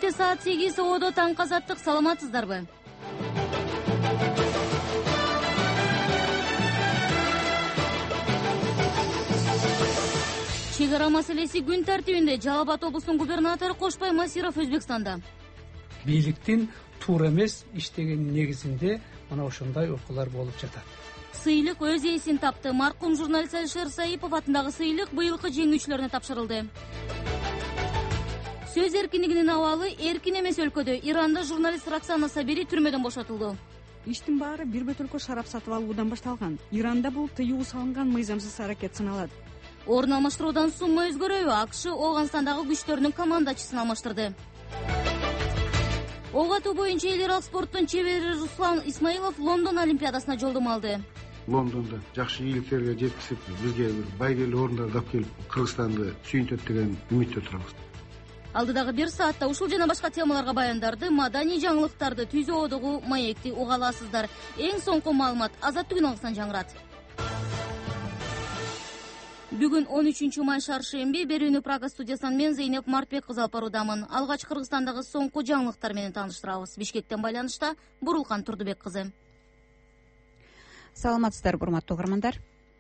Бишкекте саат 8 ободо таңкы азаттык. Саламатсыздарбы? Чек ара маселеси күн тартибинде. Жалал Абад облусунун губернатору Кошбай Масиров Өзбекстанда. Бийликтин туура эмес иштегенин негизинде мына ошондой окуялар болуп жатат. Сыйлык өз ээсин тапты. Маркум журналист Алишер Саипов атындагы сыйлык быйылкы жеңүүчүлөрүнө тапшырылды. Сөз эркиндигинин абалы эркин эмес өлкөдө. Иранда журналист Роксана Сабери түрмөдөн бошотулду. Иштин баары бир бөтөлкө шарап сатып алуудан башталган. Иранда бул тыюу салынган мыйзамсыз аракет саналат. Орун алмаштыруудан сумма өзгөрөбү? АКШ Ооганстандагы күчтөрүнүн командачысын алмаштырды. Ок атуу боюнча эл аралык спорттун чебери Руслан Исмаилов Лондон Олимпиадасына жолдомо алды. Лондонда жакшы ийгиликтерге жеткизип, бизге байгелүү орундарды алып келип, Кыргызстанды сүйүнтөт деген үмүттө турабыз. Алдыдагы 1 саатта ушул жана башка темаларга баяндарды, маданий жаңылыктарды, түзүү одогу маекти уга аласыздар. Эң соңку маалымат Азаттык үналгысынан жаңырат. Бүгүн 13 май шаршемби, берүүнү Прага студиясынан мен Зейнеп Мартбек кызы алып баруудамын. Алгач Кыргызстандагы соңку жаңылыктар менен тааныштырабыз. Бишкектен байланышта Бурулкан Турдубек кызы. Саламатсыздар, урматтуу угармандар.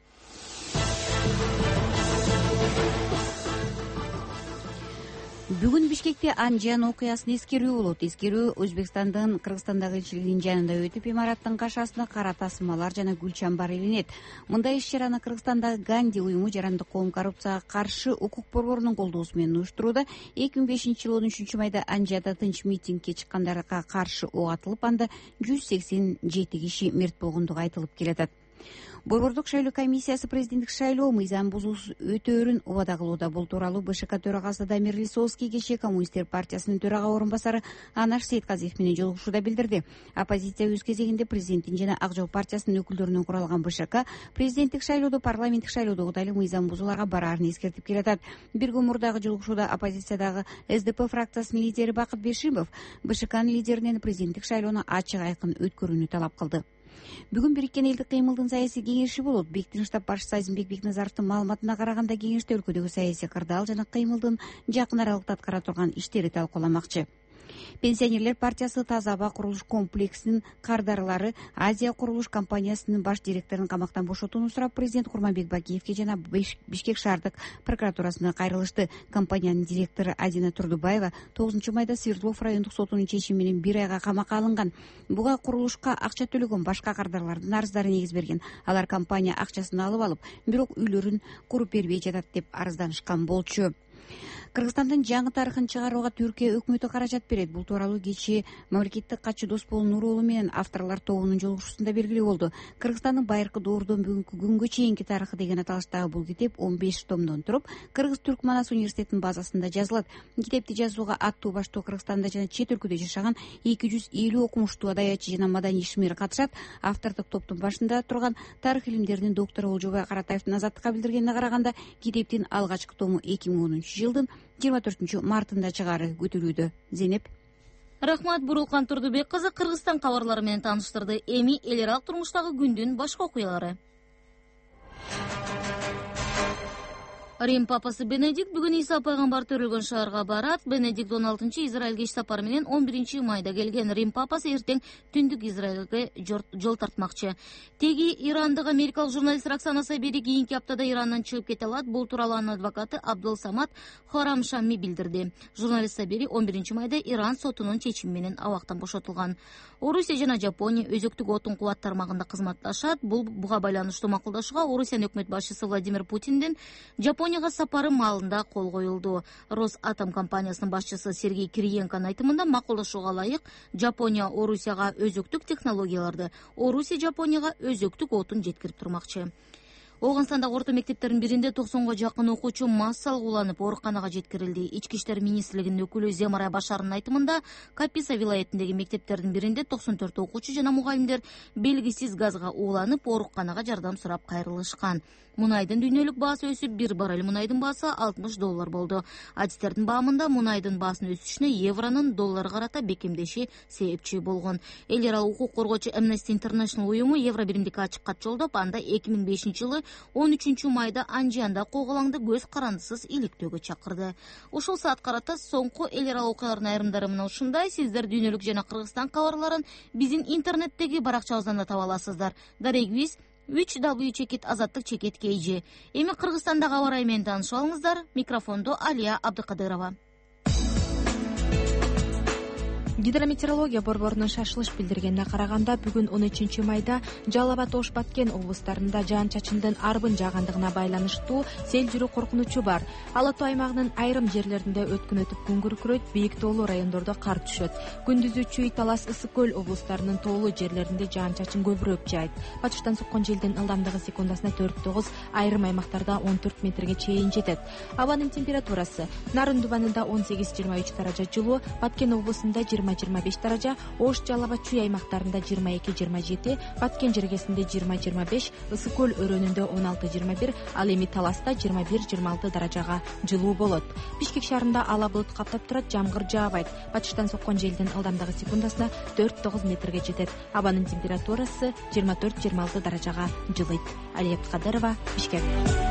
Бүгүн Бишкекте Анжан окуясын эскерүү болот. Эскерүү Өзбекстандын Кыргызстандагы элчилигинин жанында өтүп, имараттын кашасына кара тасмалар жана гүл чамбар илинет. Мындай иш-чараны Кыргызстандагы Ганди уюму Жарандык коом коррупцияга каршы укук борборунун колдоосу менен уюштурууда. 2005-жылы 13 майда Анжада тынч митингге чыккандарга каршы ок атылып, анда 187 киши мерт болгондугу айтылып келатат. Борбордук шайлоо комиссиясы президенттик шайлоо мыйзам бузуусу өтөөрүн убада кылууда. Бул тууралуу БШК төрагасы Дамир Лисовский кечээ Коммунисттер партиясынын төрага орун басары Анаш Сейтказиев менен жолугушууда билдирди. Оппозиция өз кезегинде президенттин жана Ак жол партиясынын өкүлдөрүнөн куралган БШК президенттик шайлоодо, парламенттик шайлоодогу эле мыйзам бузууларга бараарын эскертип келатат. Бир күн мурдагы жолугушууда оппозициядагы СДП фракциясынын лидери Бакыт Бешимов БШКнын лидеринен президенттик шайлоону ачык айкын өткөрүүнү талап кылды. Бүгүн Бириккен элдик кыймылдын саясий кеңеши болот. БИКтин штаб башчысы Азимбек Бекназаровдун маалыматына караганда, кеңеште өлкөдөгү саясий кырдаал жана кыймылдын жакын аралыкта аткара турган иштери талкууламакчы. Пенсионерлер партиясы Таза аба курулуш комплексинин кардарлары Азия курулуш компаниясынын баш директорун камактан бошотууну сурап, президент Курманбек Бакиевке жана Бишкек шаардык прокуратурасына кайрылышты. Компаниянын директору Адина Турдубаева 9 майда Свердлов райондук сотунун чечими менен 1 айга камакка алынган. Буга курулушка акча төлөгөн башка кардарлардын арыздары негиз берген. Алар компания акчасын алып алып, бирок үйлөрүн куруп бербей жатат деп арызданышкан болчу. Кыргызстандын жаңы тарыхын чыгарууга Түркия өкмөтү каражат берет. Бул тууралуу кечээ мамлекеттик катчы Досбол Нуроğlu менен авторлор тобунун жолугушуусунда белгилүү болду. Кыргызстандын байыркы доордон бүгүнкү күнгө чейинки тарыхы деген аталыштагы бул китеп 15 томдон туруп, Кыргыз-Түрк Манас университетинин базасында жазылат. Китепти жазууга аттуу баштоо Кыргызстанда жана чет өлкөдө жашаган 250 окумуштуу адаятчы жана маданий ишмер катышат. Автордук топтун башында турган тарых илимдеринин доктору Олжобай Каратаевдин Азаттыкка билдиргенине караганда, китептин алгачкы тому 2010-жылдын 24-мартында чыгары күтүлүүдө. Зейнеп. Рахмат, Бурулкан Турдубек кызы Кыргызстан кабарлары менен тааныштырды. Эми эл аралык турмуштагы күндүн башка окуялары. Рим папасы Бенедикт бүгүн Иса пайгамбар төрөлгөн шаарга барат. Бенедикт 16 Израилге иш сапары менен 11 майда келген. Рим папасы эртең түндүк Израилге жол тартмакчы. Теги ирандык америкалык журналист Роксана Сабери кийинки аптада Ирандан чыгып кете алат. Бул тууралуу анын адвокаты Абдул Самат Хорам Шамми билдирди. Журналист Сабери 11 майда Иран сотунун чечими менен абактан бошотулган. Орусия жана Жапония өзөктүк отун кубат тармагында кызматташат. Буга байланыштуу макулдашууга Орусиянын өкмөт башчысы Владимир Путиндин Жапонияга сапары маалында кол коюлду. Росатом компаниясынын башчысы Сергей Кириенконун айтымында, макулдашууга ылайык Жапония Орусияга өзөктүк технологияларды, Орусия Жапонияга өзөктүк отун жеткирип турмакчы. Ооганстандагы орто мектептердин биринде 90га жакын окуучу массалык уланып ооруканага жеткирилди. Ички иштер министрлигинин өкүлү Земарай Башарынын айтымында, Каписа вилаятындагы мектептердин биринде 94 окуучу жана мугалимдер белгисиз газга ууланып ооруканага жардам сурап кайрылышкан. Мунайдын дүйнөлүк баасы өсүп, 1 баррель мунайдын баасы $60 болду. Адистердин баамында мунайдын баасынын өсүшүнө евронун долларга карата бекемдеши себепчи болгон. Эл аралык укук коргоочу Amnesty International уюму евро биримдикке ачык кат жолдоп, анда 2005-жылы 13 майда Анжианда коголаңды көз карандысыз иликтөөгө чакырды. Ушул саат карата соңку эл аралык окуялардын айрымдары мына ушундай. Сиздер дүйнөлүк жана Кыргызстан кабарларын биздин интернеттеги баракчабыздан да таба аласыздар. Дарегибиз www.azattik.kg. Эми Кыргызстандагы аба ырайы менен таанышып алыңыздар. Микрофондо Алия Абдыкадырова. Гидрометеорология борборунун шашылыш билдиргенине караганда, бүгүн 13 майда Жалал Абад, Ош, Баткен облустарында жаан-чачындын арбын жаагандыгына байланыштуу сел жүрүү коркунучу бар. Ала Тоо аймагынын айрым жерлеринде өткүн өтүп күн күркүрөйт, бийик тоолуу райондордо кар түшөт. Күндүзү Чүй, Талас, Ысык көл облустарынын тоолуу жерлеринде жаан-чачын көбүрөөк жаайт. Батыштан соккон желдин ылдамдыгы секундасына 4-9, айрым аймактарда 14 метрге чейин жетет. Абанын температурасы: Нарын Дубанында 18-23 даража жылуу, Баткен облусунда 20-25 даража, Ош, Жалал Абад, Чүй аймактарында 22-27, Баткен жергесинде 20-25, Ысык көл өрөөнүндө 16-21, ал эми Таласта 21-26 даражага жылуу болот. Бишкек шаарында ала булут каптап турат, жамгыр жаабайт. Батыштан соккон желдин ылдамдыгы секундасына 4-9 метрге жетет. Абанын температурасы 24-26 даражага жылыйт. Алия Абдыкадырова, Бишкек.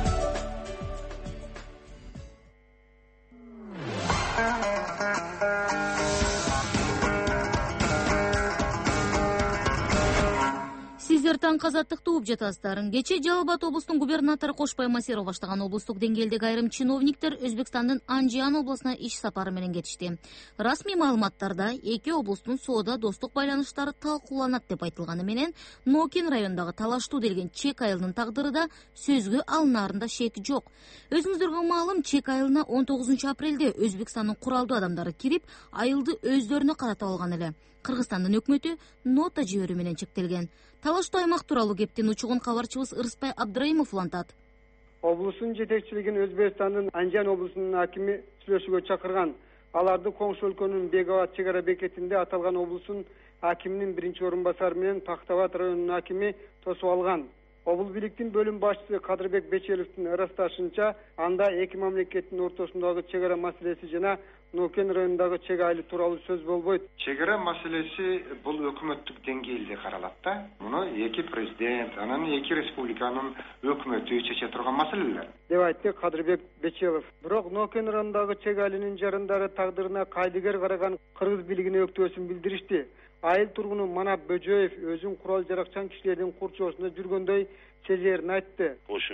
Сиздер таңкы азаттыкты угуп жатасыздар. Кечээ Жалал Абад облустунун губернатору Кошпай Масеров баштаган облустук деңгээлдеги айрым чиновниктер Өзбекстандын Анжиан областына иш сапары менен кетишти. Расмий маалыматтарда эки облустун соода достук байланыштары талкууланат деп айтылганы менен, Нокен районундагы талаштуу делген Чек айылынын тагдыры да сөзгө алынаарында шек жок. Өзүңүздөргө маалым, Чек айылына 19 апрелде Өзбекстандын куралдуу адамдары кирип, айылды өздөрүнө каратып алган эле. Кыргызстандын өкмөтү нота жиберүү менен чектелген. Талаштуу аймак тууралуу кептин учугун кабарчыбыз Ырыспай Абдрайымов улантат. Облустун жетекчилигин Өзбекстандын Анжиан облусунун акими сүйлөшүүгө чакырган. Аларды коңшу өлкөнүн Беговат чек ара бекетинде аталган облустун акиминин биринчи орун басары менен Пахтабад районунун акими тосуп алган. Обул бийликтин бөлүм башчысы Кадырбек Бечеловдун ырасташынча, анда эки мамлекеттин ортосундагы чек ара маселеси жана Нокен районундагы чек айылы тууралуу сөз болбойт. Чек ара маселеси бул өкмөттүк деңгээлде каралат да. Муну эки президент, анан эки республиканын өкмөтү чече турган маселелер, деп айтты Кадырбек Бечелов. Бирок Нокен районундагы чек айылынын жарандары тагдырына кайдыгер караган кыргыз бийлигине өктөөсүн билдиришти. Айыл тургуну Манап Бөжөев өзүн курал жаракчан кишилердин курчоосунда жүргөндөй сезерин айтты. Ошо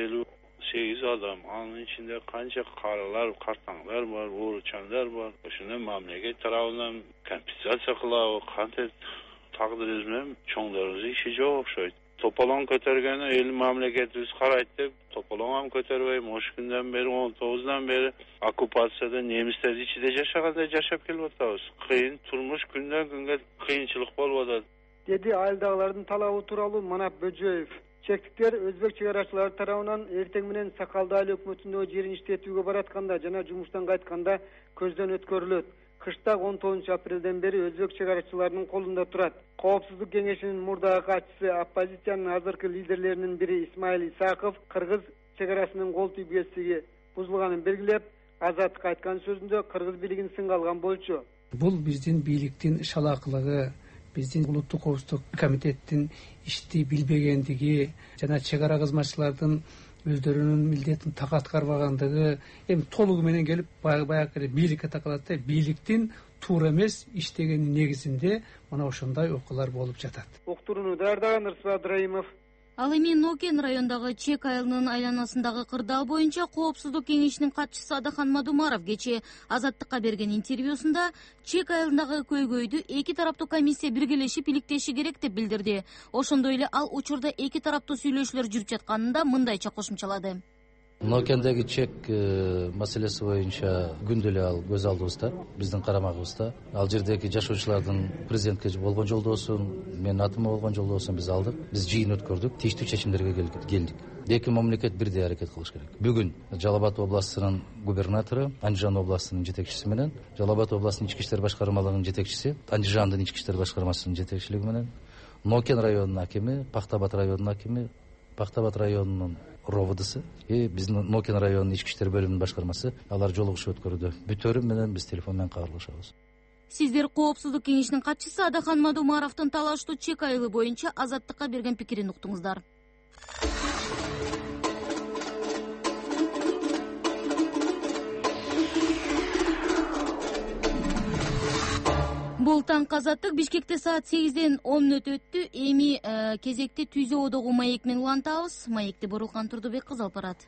158 адам, анын ичинде канча каралар, картаңдар бар, ооручандар бар. Ошону мамлекет тарабынан компенсация кылабы, кантип тагдырыбыз менен чоңдорубуздун иши жок окшойт. Тополоң көтөргөнү эл мамлекетибиз карайт деп, тополоң көтөрбөйм. Ош күндөн бери 19-дан бери оккупацияда немистер ичинде жашагандай жашап келип атабыз. Кыйын турмуш күндөн күнгө кыйынчылык болуп атат, деди айылдагылардын талабы тууралуу Манап Бөжөев. Чектиктер өзбек чек арачылары тарабынан эртең менен Сакалды айыл өкмөтүндөгү жерин иштетүүгө баратканда жана жумуштан кайтканда көздөн өткөрүлөт. Кыштак 19 апрелден бери өзбек чек арачыларынын колунда турат. Коопсуздук кеңешинин мурдагы катчысы, оппозициянын азыркы лидерлеринин бири Исмаил Исаков кыргыз чек арасынын кол тийбестиги бузулганын белгилеп, Азаттыкка айткан сөзүндө кыргыз бийлигин сынга алган болчу. Бул биздин бийликтин шалаакылыгы, биздин улуттук коопсуздук комитеттин ишти билбегендиги жана чек ара кызматчылардын өздөрүнүн милдетин так аткарбагандыгы эми толугу менен келип баягы бийликке такалат да. Бийликтин туура эмес иштегенин негизинде мына ошондой окуялар болуп жатат. Уктурууну даярдаган Ырыспай Абдрайымов. Ал эми Нокен райондагы Чек айылынын айланасындагы кырдаал боюнча Коопсуздук кеңешинин катчысы Адахан Мадумаров кечээ Азаттыкка берген интервьюсунда Чек айылындагы көйгөйдү эки тараптуу комиссия биргелешип иликтеши керек деп билдирди. Ошондой эле ал учурда эки тараптуу сүйлөшүүлөр жүрүп жатканында мындайча кошумчалады. Нокендеги чек маселеси боюнча күндө эле ал көз алдыбызда, биздин карамагыбызда. Ал жердеги жашоочулардын президентке болгон жолдоосун, менин атыма болгон жолдоосун биз алдык. Биз жыйын өткөрдүк, тийиштүү чечимдерге келдик. Эки мамлекет бирдей аракет кылыш керек. Бүгүн Жалал Абад областынын губернатору, Анжан областынын жетекчиси менен, Жалал Абад областынын ички иштер башкармалыгынын жетекчиси, Анжандын ички иштер башкармасынын жетекчилиги менен, Нокен районунун акими, Пахтабад районунун акими, Пахтабад районунун РОВДсы, биздин Нокен районунун ички иштер бөлүмүнүн башкармасы алар жолугушуп өткөрдү. Бүтөрү менен биз телефон менен кабарлашабыз. Сиздер Коопсуздук кеңешинин катчысы Адахан Мадумаровдун талаштуу чек айылы боюнча Азаттыкка берген пикирин уктуңуздар. Бул таңкы азаттык Бишкекте саат 8-ден 10 өттү. Эми кезекте Түзө одогу маек менен улантабыз. Маекти Бурулхан Турдубек кызы алып барат.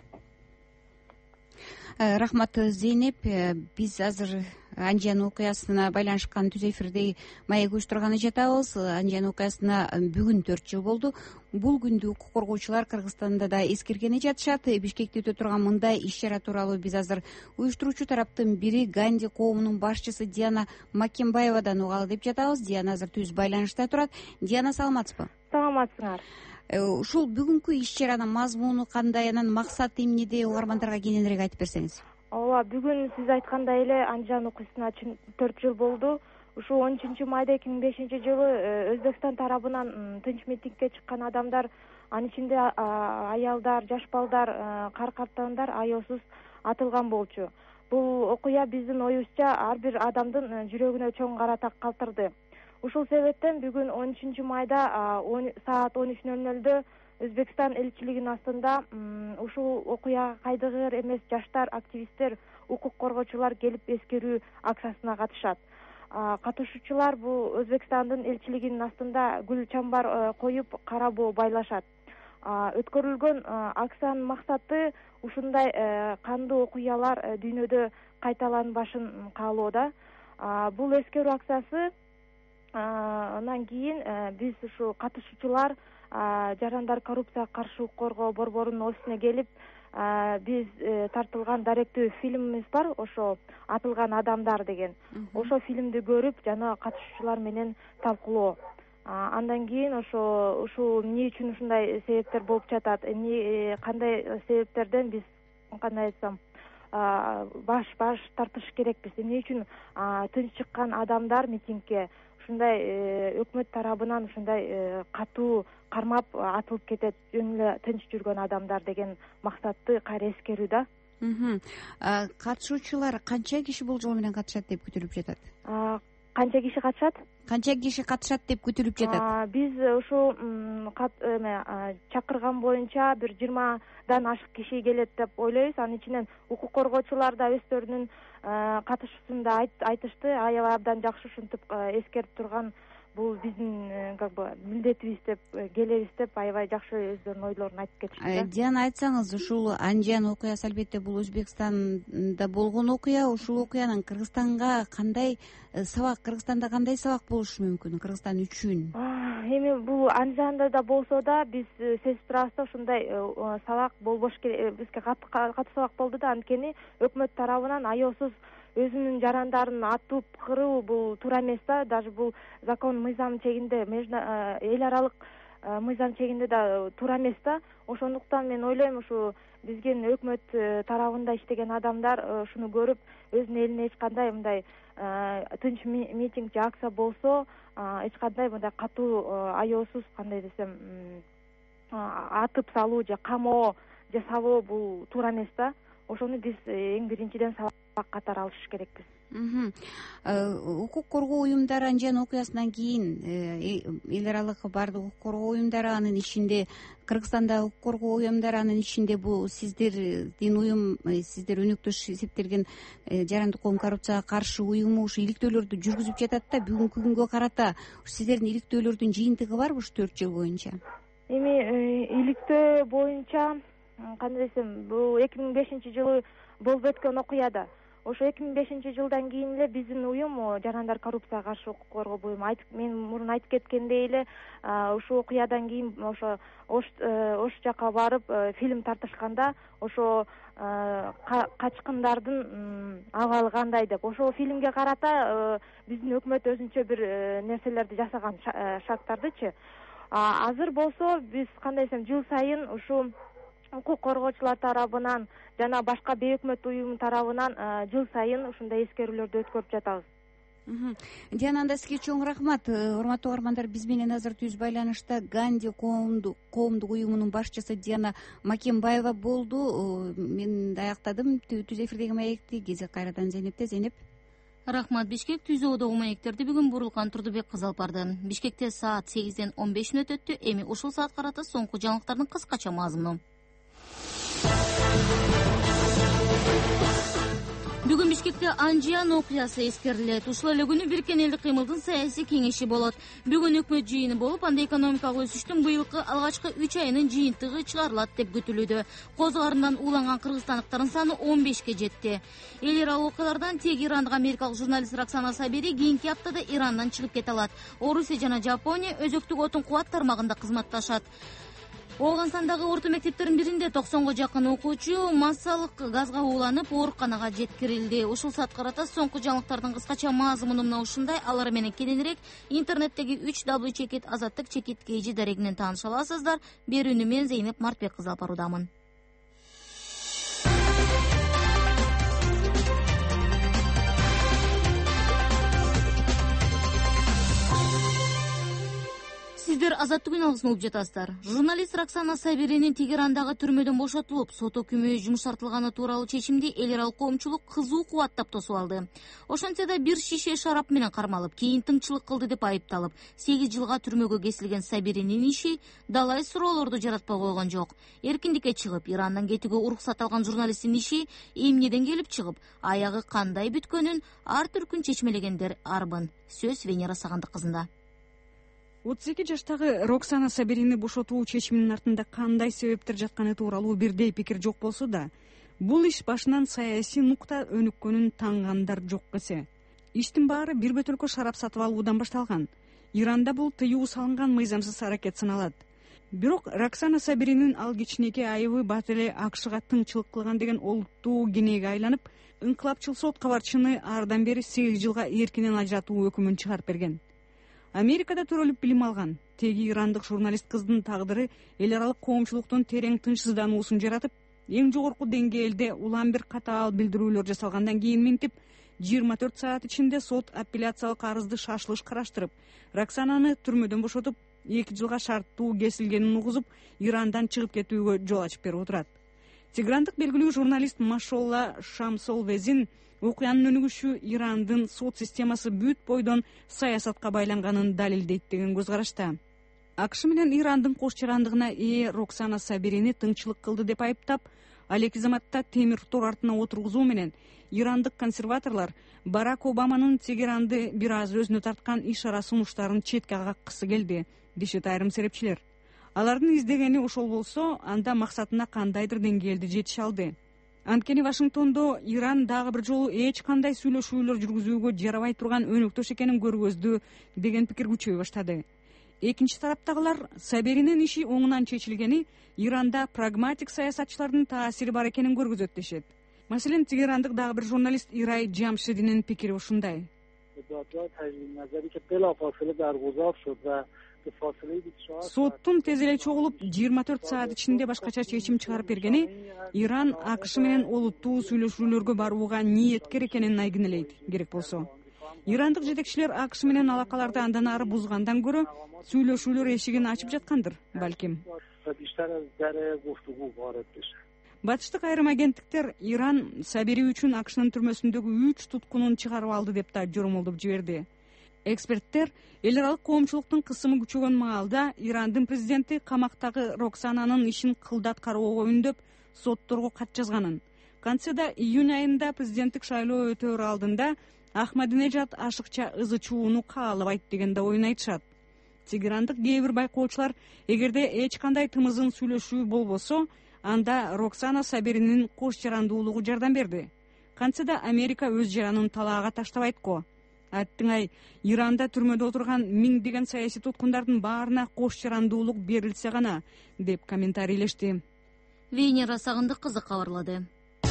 Рахмат, Зейнеп. Биз азыр Анжан окуясына байланышкан түз эфирдеги маек уюштурганы жатабыз. Анжан окуясына бүгүн 4 жыл болду. Бул күндү укук коргоочулар Кыргызстанда да эскергени жатышат. Бишкекте өтө турган мындай иш-чара тууралуу биз азыр уюштуруучу тараптын бири Ганди коомунун башчысы Диана Макенбаевадан угалы деп жатабыз. Диана азыр түз байланышта турат. Диана, саламатсызбы? Саламатсыңар. Ушул бүгүнкү иш-чаранын мазмуну кандай, анан максаты эмнеде, угармандарга кененирээк айтып берсеңиз. Ооба, бүгүн сиз айткандай эле Анжан окуясына 4 жыл болду. Ушул 13 майда 2005 жылы Өзбекстан тарабынан тынч митингге чыккан адамдар, анын ичинде аялдар, жаш балдар, кар-картандар аяосуз атылган болчу. Бул окуя биздин оюбузча ар бир адамдын жүрөгүнө чоң кара так калтырды. Ушул себептен бүгүн 13 майда саат 13:00 Өзбекстан элчилигинин астында ушул окуяга кайдыгер эмес жаштар, активисттер, укук коргоочулар келип эскерүү акциясына катышат. Катышуучулар бул Өзбекстандын элчилигинин астында гүл чамбар коюп, кара боо байлашат. Өткөрүлгөн акциянын максаты ушундай кандуу окуялар дүйнөдө кайталанбашын каалоодо. Бул эскерүү акциясы андан кийин биз ушу катышуучулар жарандар коррупцияга каршы укук коргоо борборунун офисине келип, биз тартылган даректүү фильмибиз бар, ошо атылган адамдар деген. Ошо фильмди көрүп, жана катышуучулар менен талкуулоо. Андан кийин ушул эмне үчүн ушундай себептер болуп жатат, кандай себептерден биз кандай айтсам баш тартыш керекпиз, эмне үчүн тынч чыккан адамдар митингге ушундай өкмөт тарабынан ушундай катуу кармап атылып кетет, жөн эле тынч жүргөн адамдар деген максатты кайра эскерүү да. Катышуучулар канча киши болжол менен катышат деп күтүлүп жатат? Канча киши катышат? Канча киши катышат деп күтүлүп жатат? Биз ушул чакырган боюнча бир 20дан ашык киши келет деп ойлойбуз. Анын ичинен укук коргоочулар да өздөрүнүн катышуусун да айтышты. Аябай абдан жакшы ушинтип эскерип турган, бул биздин как бы милдетибиз деп, келебиз деп аябай жакшы өздөрүнүн ойлорун айтып кетишти. Диана, айтсаңыз, ушул Анжан окуясы албетте бул Өзбекстанда болгон окуя. Ушул окуянын Кыргызстанга кандай сабак, Кыргызстанда кандай сабак болушу мүмкүн Кыргызстан үчүн? Эми бул Анжанда да болсо да биз сезип турабыз да, ушундай сабак болбош керек. Бизге катуу сабак болду да, анткени өкмөт тарабынан аяосуз өзүнүн жарандарын атып кыруу бул туура эмес да. Даже бул закон мыйзам чегинде, эл аралык мыйзам чегинде да туура эмес да. Ошондуктан мен ойлойм, ушу биздин өкмөт тарабында иштеген адамдар ушуну көрүп, өзүнүн элине эч кандай мындай тынч митинг же акция болсо, эч кандай мындай катуу аяосуз, кандай десем, атып салуу же камоо жасабоо бул туура эмес да. Ошону биз эң биринчиден сабак катары алыш керекпиз. Укук коргоо уюмдары Анжан окуясынан кийин эл аралык баардык укук коргоо уюмдары, анын ичинде Кыргызстандагы укук коргоо уюмдары, анын ичинде бул сиздердин уюм, сиздер өнөктөш эсептелген жарандык коом коррупцияга каршы уюму ушу иликтөөлөрдү жүргүзүп жатат да. Бүгүнкү күнгө карата сиздердин иликтөөлөрдүн жыйынтыгы барбы ушу 4 жыл боюнча? Эми иликтөө боюнча кандай десем, бул 2005 жылы болуп өткөн окуя да. Ошо 2005 жылдан кийин эле биздин уюм, жарандар коррупцияга каршы укук коргоо буюму, мен мурун айтып кеткендей эле, ушул окуядан кийин ошо Ош жака барып фильм тартышканда, ошо качкындардын абалы кандай деп, ошол фильмге карата биздин өкмөт өзүнчө бир нерселерди жасаган, шарттардычы. Азыр болсо биз кандай десем, жыл сайын ушул укук коргоочулар тарабынан жана башка бейөкмөт уюм тарабынан жыл сайын ушундай эскерүүлөрдү өткөрүп жатабыз. Диана, анда сизге чоң рахмат. Урматтуу угармандар, биз менен азыр түз байланышта Ганди коомдук уюмунун башчысы Диана Макенбаева болду. Мен аяктадым түз эфирдеги маекти. Кезек кайрадан Зейнепте. Зейнеп. Рахмат. Бишкек түзөөдөгү маектерди бүгүн Бурулкан Турдубек кызы алып барды. Бишкекте саат 8:15 өттү. Эми ушул саат карата соңку жаңылыктардын кыскача мазмуну. Бүгүн Бишкекте Анжиян окуясы эскерилет. Ушул эле күнү Бириккен Элдик кыймылдын саясий кеңеши болот. Бүгүн өкмөт жыйыны болуп, анда экономикалык өсүштүн быйылкы алгачкы 3 айынын жыйынтыгы чыгарылат деп күтүлүүдө. Козгарындан уланган кыргызстандыктардын саны 15ке жетти. Эл аралык окуялардан теги Ирандык америкалык журналист Роксана Сабири кийинки аптада Ирандан чыгып кете алат. Орусия жана Жапония өзөктүк отун кубат тармагында кызматташат. Ооганстандагы орто мектептердин биринде 90га жакын окуучу массалык газга ууланып ооруканага жеткирилди. Ушул саат карата соңку жаңылыктардын кыскача мазмуну мына ушундай. Алар менен кененирээк интернеттеги 3w-azattik.kg дарегинен тааныша аласыздар. Берүүнү мен Зейнеп Мартбек кызы алып баруудамын. Сиздер Азаттык үналгысын угуп жатасыздар. Журналист Роксана Сабиринин Тегерандагы түрмөдөн бошотулуп, сот өкүмү жумшартылганы тууралуу чечимди эл аралык коомчулук кызуу кубаттап тосуп алды. Ошентсе да бир шише шарап менен кармалып, кийин тыңчылык кылды деп айыпталып, 8 жылга түрмөгө кесилген Сабиринин иши далай суроолорду жаратпай койгон жок. Эркиндикке чыгып, Ирандан кетүүгө уруксат алган журналисттин иши эмнеден келип чыгып, аягы кандай бүткөнүн ар түркүн чечмелегендер арбын. Сөз Венера Сагандык кызында. 32 жаштагы Роксана Сабирини бошотуу чечиминин артында кандай себептер жатканы тууралуу бирдей пикир жок болсо да, бул иш башынан саясий нукта өнүккөнүн таңгандар жок эсе. Иштин баары бир бөтөлкө шарап сатып алуудан башталган. Иранда бул тыюу салынган мыйзамсыз аракет саналат. Бирок Роксана Сабиринин ал кичинекей айыбы бат эле АКШга тыңчылык кылган деген олуттуу кенеге айланып, ыңкылапчыл сот кабарчыны ардан бери 8 жылга эркинен ажыратуу өкүмүн чыгарып берген. Америкада төрөлүп билим алган теги ирандык журналист кыздын тагдыры эл аралык коомчулуктун терең тынчсыздануусун жаратып, эң жогорку деңгээлде улам бир катаал билдирүүлөр жасалгандан кийин минтип, 24 саат ичинде сот апелляциялык арызды шашылыш караштырып, Роксананы түрмөдөн бошотуп, 2 жылга шарттуу кесилгенин угузуп, Ирандан чыгып кетүүгө жол ачып берип отурат. Тегерандык белгилүү журналист Машолла Шамсолвезин окуянын өнүгүшү Ирандын сот системасы бүт бойдон саясатка байланганын далилдейт деген көз карашта. АКШ менен Ирандын кош жарандыгына ээ Роксана Сабирини тыңчылык кылды деп айыптап, ал эки заматта темир тор артына отургузуу менен ирандык консерваторлор Барак Обаманын Тегеранды бир аз өзүнө тарткан иш-ара сунуштарын четке каккысы келди, дешет айрым серепчилер. Алардын издегени ошол болсо, анда максатына кандайдыр деңгээлде жетише алды. Анткени Вашингтондо Иран дагы бир жолу эч кандай сүйлөшүүлөр жүргүзүүгө жарабай турган өнөктөш экенин көргөздү деген пикир күчөй баштады. Экинчи тараптагылар Сабиринин иши оңунан чечилгени Иранда прагматик саясатчылардын таасири бар экенин көргөзөт дешет. Маселен, тегерандык дагы бир журналист Ирай Джамшидинин пикири ушундай. Соттун тез эле чогулуп 24 саат ичинде башкача чечим чыгарып бергени Иран АКШ менен олуттуу сүйлөшүүлөргө барууга ниеткер экенин айгинелейт керек болсо. Ирандык жетекчилер АКШ менен алакаларды андан ары бузгандан көрө сүйлөшүүлөр эшигин ачып жаткандыр, балким. Батыштык айрым агенттиктер Иран Сабири үчүн АКШнын түрмөсүндөгү 3 туткунун чыгарып алды деп да жормолдоп жиберди. Эксперттер эл аралык коомчулуктун кысымы күчөгөн маалда Ирандын президенти камактагы Роксананын ишин кылдат кароого үндөп, сотторго кат жазганын. Концеда июнь айында президенттик шайлоо өтөөр алдында Ахмадинежад ашыкча ызы чууну каалабайт деген да оюн айтышат. Тегерандык кээ бир байкоочулар эгерде эч кандай тымызын сүйлөшүү болбосо, анда Роксана Сабиринин кош жарандуулугу жардам берди. Концеда Америка өз жаранын талаага таштабайт го. Аттыңай, Иранда түрмөдө отурган миңдеген саясий туткундардын баарына кош жарандуулук берилсе гана, деп комментарийлешти. Венера Сагындык кызы кабарлады.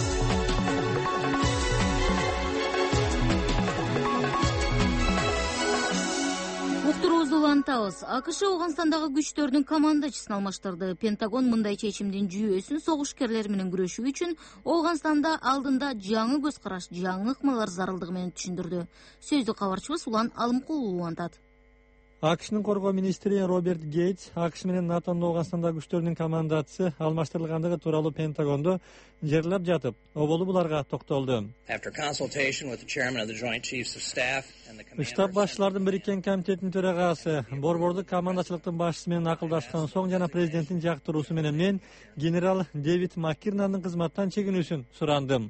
Уктуруубузду улантабыз. АКШ Ооганстандагы күчтөрдүн командачысын алмаштырды. Пентагон мындай чечимдин жүйөсүн согушкерлер менен күрөшүү үчүн Ооганстанда алдында жаңы көз караш, жаңы ыкмалар зарылдыгы менен түшүндүрдү. Сөздү кабарчыбыз Улан Алымкулуу улантат. AQShnын коргоо министри Роберт Гейтс AQSh менен НАТОнун Ооганстанда күчтөрүнүн командасы алмаштырылгандыгы тууралуу Пентагондо жерлеп жатып, оболу буларга токтолду. Штаб башчылардын бириккен комитетинин төрагасы, борбордук командачылыктын башчысы менен акылдашкан соң жана президенттин жактыруусу менен мен генерал Дэвид Маккернандын кызматтан чегинүүсүн сурандым.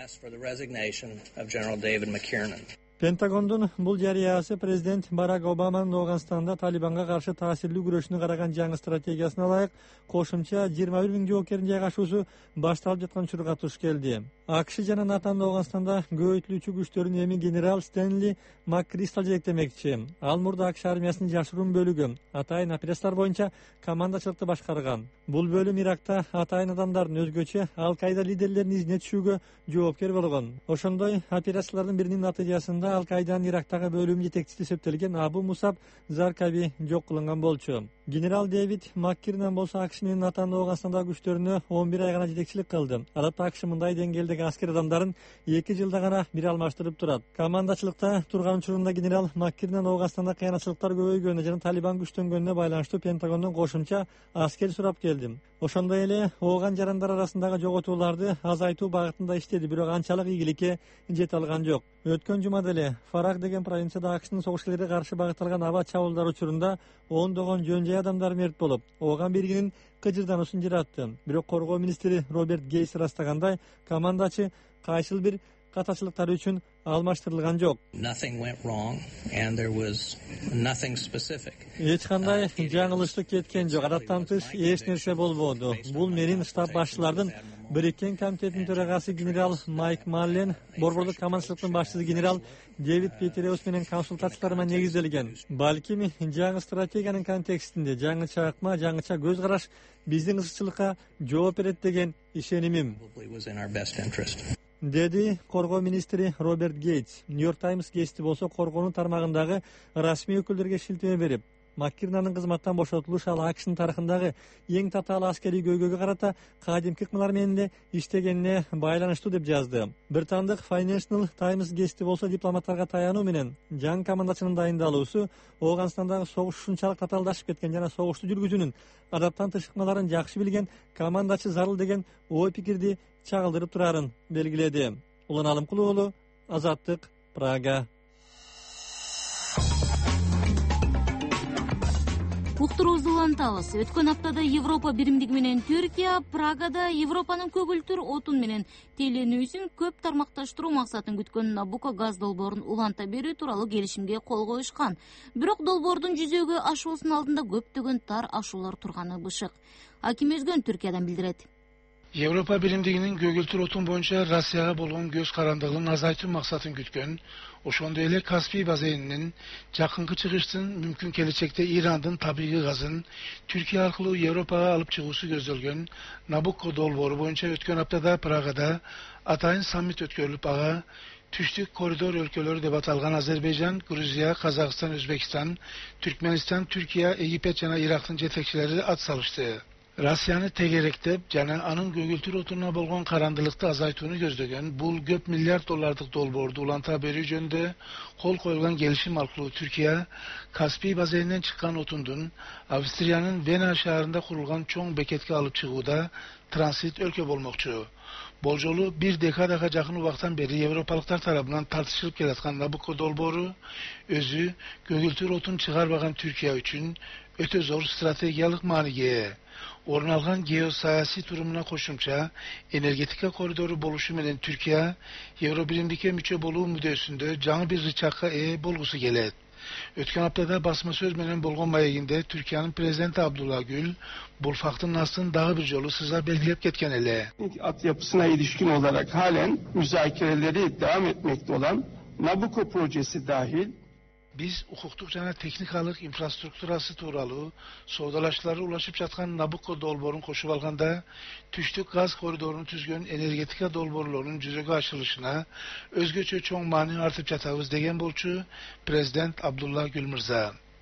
Пентагондун бул жарыясы президент Барак Обаманын Ооганстанда Талибанга каршы таасирлүү күрөшүнө караган жаңы стратегиясына ылайык кошумча 21 000 жоокердин жайгашуусу башталып жаткан учурга туш келди. AQSh жана НАТОнун Ооганстанда көбөйтүлүүчү күчтөрүн эми генерал Стенли МакКристал жетектемекчи. Ал мурда AQSh армиясынын жашыруун бөлүгү атайын операциялар боюнча командачылыкты башкарган. Бул бөлүм Иракта атайын адамдардын өзгөчө Ал-Каида лидерлеринин изине түшүүгө жоопкер болгон. Ошондой операциялардын биринин натыйжасында Ал-Каиданын Ирактагы бөлүм жетекчиси эсептелген Абу Мусаб Заркаби жок кылынган болчу. Генерал Дэвид Маккернан болсо AQSh менен НАТОнун Ооганстандагы күчтөрүнө 11 ай гана жетекчилик кылды. Адатта AQSh мындай деңгээлдеги аскер адамдарын 2 жылда гана бир алмаштырып турат. Командачылыкта турган учурунда генерал Маккернан Ооганстанда кыянатчылыктар көбөйгөнүнө жана Талибан күчтөнгөнүнө байланыштуу Пентагондон кошумча аскер сурап келди. Ошондой эле ооган жарандар арасындагы жоготууларды азайтуу багытында иштеди, бирок анчалык ийгиликке жете алган жок. Өткөн жумада эле Фарак деген провинцияда AQShnын согушкерлерге каршы багытталган аба чабуулдар учурунда ондогон жөн жай адамдар мерт болуп, ооган биригинин кыжырдануусун жаратты. Бирок коргоо министри Роберт Гейтс ырастагандай, командачы кайсыл бир катачылыктары үчүн алмаштырылган жок. Эч кандай жаңылыштык кеткен жок, адаттан тыш эч нерсе болбоду. Бул менин штаб башчылардын бириккен комитетинин төрагасы генерал Майк Маллен, борбордук командачылыктын башчысы генерал Дэвид Петереус менен консультацияларыма негизделген. Балким жаңы стратегиянын контекстинде жаңыча акма, жаңыча көз караш биздин кызыкчылыкка жооп берет деген ишенимим, деди коргоо министри Роберт Гейтс. Нью-Йорк Таймс гезити болсо коргоонун тармагындагы расмий өкүлдөргө шилтеме берип, Маккернандын кызматтан бошотулушу ал AQShnын тарыхындагы эң татаал аскерий көйгөйгө карата кадимки ыкмалар менен эле иштегенине байланыштуу деп жазды. Британдык Financial Times гезити болсо дипломаттарга таянуу менен жаңы командачынын дайындалуусу Ооганстандагы согуш ушунчалык татаалдашып кеткен жана согушту жүргүзүүнүн адаттан тыш ыкмаларын жакшы билген командачы зарыл деген ой пикирди чагылдырып турарын белгиледи. Улан Алымкулуу уулу, Азаттык, Прага. Уктуруубузду улантабыз. Өткөн аптада Европа биримдиги менен Түркия Прагада Европанын көгүлтүр отун менен тейлөнүүсүн көп тармакташтыруу максатын күткөн Набуко газ долбоорун уланта берүү тууралуу келишимге кол коюшкан. Бирок долбоордун жүзөгө ашуусунун алдында көптөгөн тар ашуулар турганы бышык. Аким Өзгөн Түркиядан билдирет. Европа биримдигинин көгүлтүр отун боюнча Россияга болгон көз карандыгын азайтуу максатын күткөн, ошондой эле Каспий базейнинин жакынкы чыгыштын мүмкүн келечекте Ирандын табигый газын Түркия аркылуу Европага алып чыгуусу көздөлгөн Набуко долбоору боюнча өткөн аптада Прагада атайын саммит өткөрүлүп, ага түштүк коридор өлкөлөрү деп аталган Азербайжан, Грузия, Казакстан, Өзбекстан, Түркменистан, Түркия, Египет жана Ирактын жетекчилери ат салышты. Россияны тегеректеп жана анын көгүлтүр отунуна болгон карандылыкты азайтууну көздөгөн бул көп миллиард доллардык долбоорду уланта берүү жөнүндө кол коюлган келишим аркылуу Түркия Каспий базейинен чыккан отундун Австриянын Вена шаарында курулган чоң бекетке алып чыгууда транзит өлкө болмокчу. Бул жолу бир декадага жакын убактан бери европалыктар тарабынан тартышылып келаткан Набуко долбоору өзү көгүлтүр отун чыгарбаган Түркия үчүн өтө зор стратегиялык мааниге ээ. Орун алган геосаясий турумуна кошумча энергетика коридору болушу менен Түркия Евробиримдикке мүчө болуу мүддөсүндө жаңы бир рычагга ээ болгусу келет. Өткөн аптада басма сөз менен болгон маегинде Түркиянын президенти Абдулла Гül бул фактын астын дагы бир жолу сыза белгилеп кеткен эле. Altyapısına ilişkin olarak halen müzakereleri devam etmekte olan Nabucco projesi dahil Biz hukuktuk jana teknikалык infrastrukturası tuuralуу соодаlaşуулары ulaşıp жаткан Набуко долбоорун кошуп алганда түштүк газ коридорун түзгөн энергетика долбоорлорунун жүзөгө ашырылышына өзгөчө чоң маани артып жатабыз деген болчу президент Абдулла Гül мырза.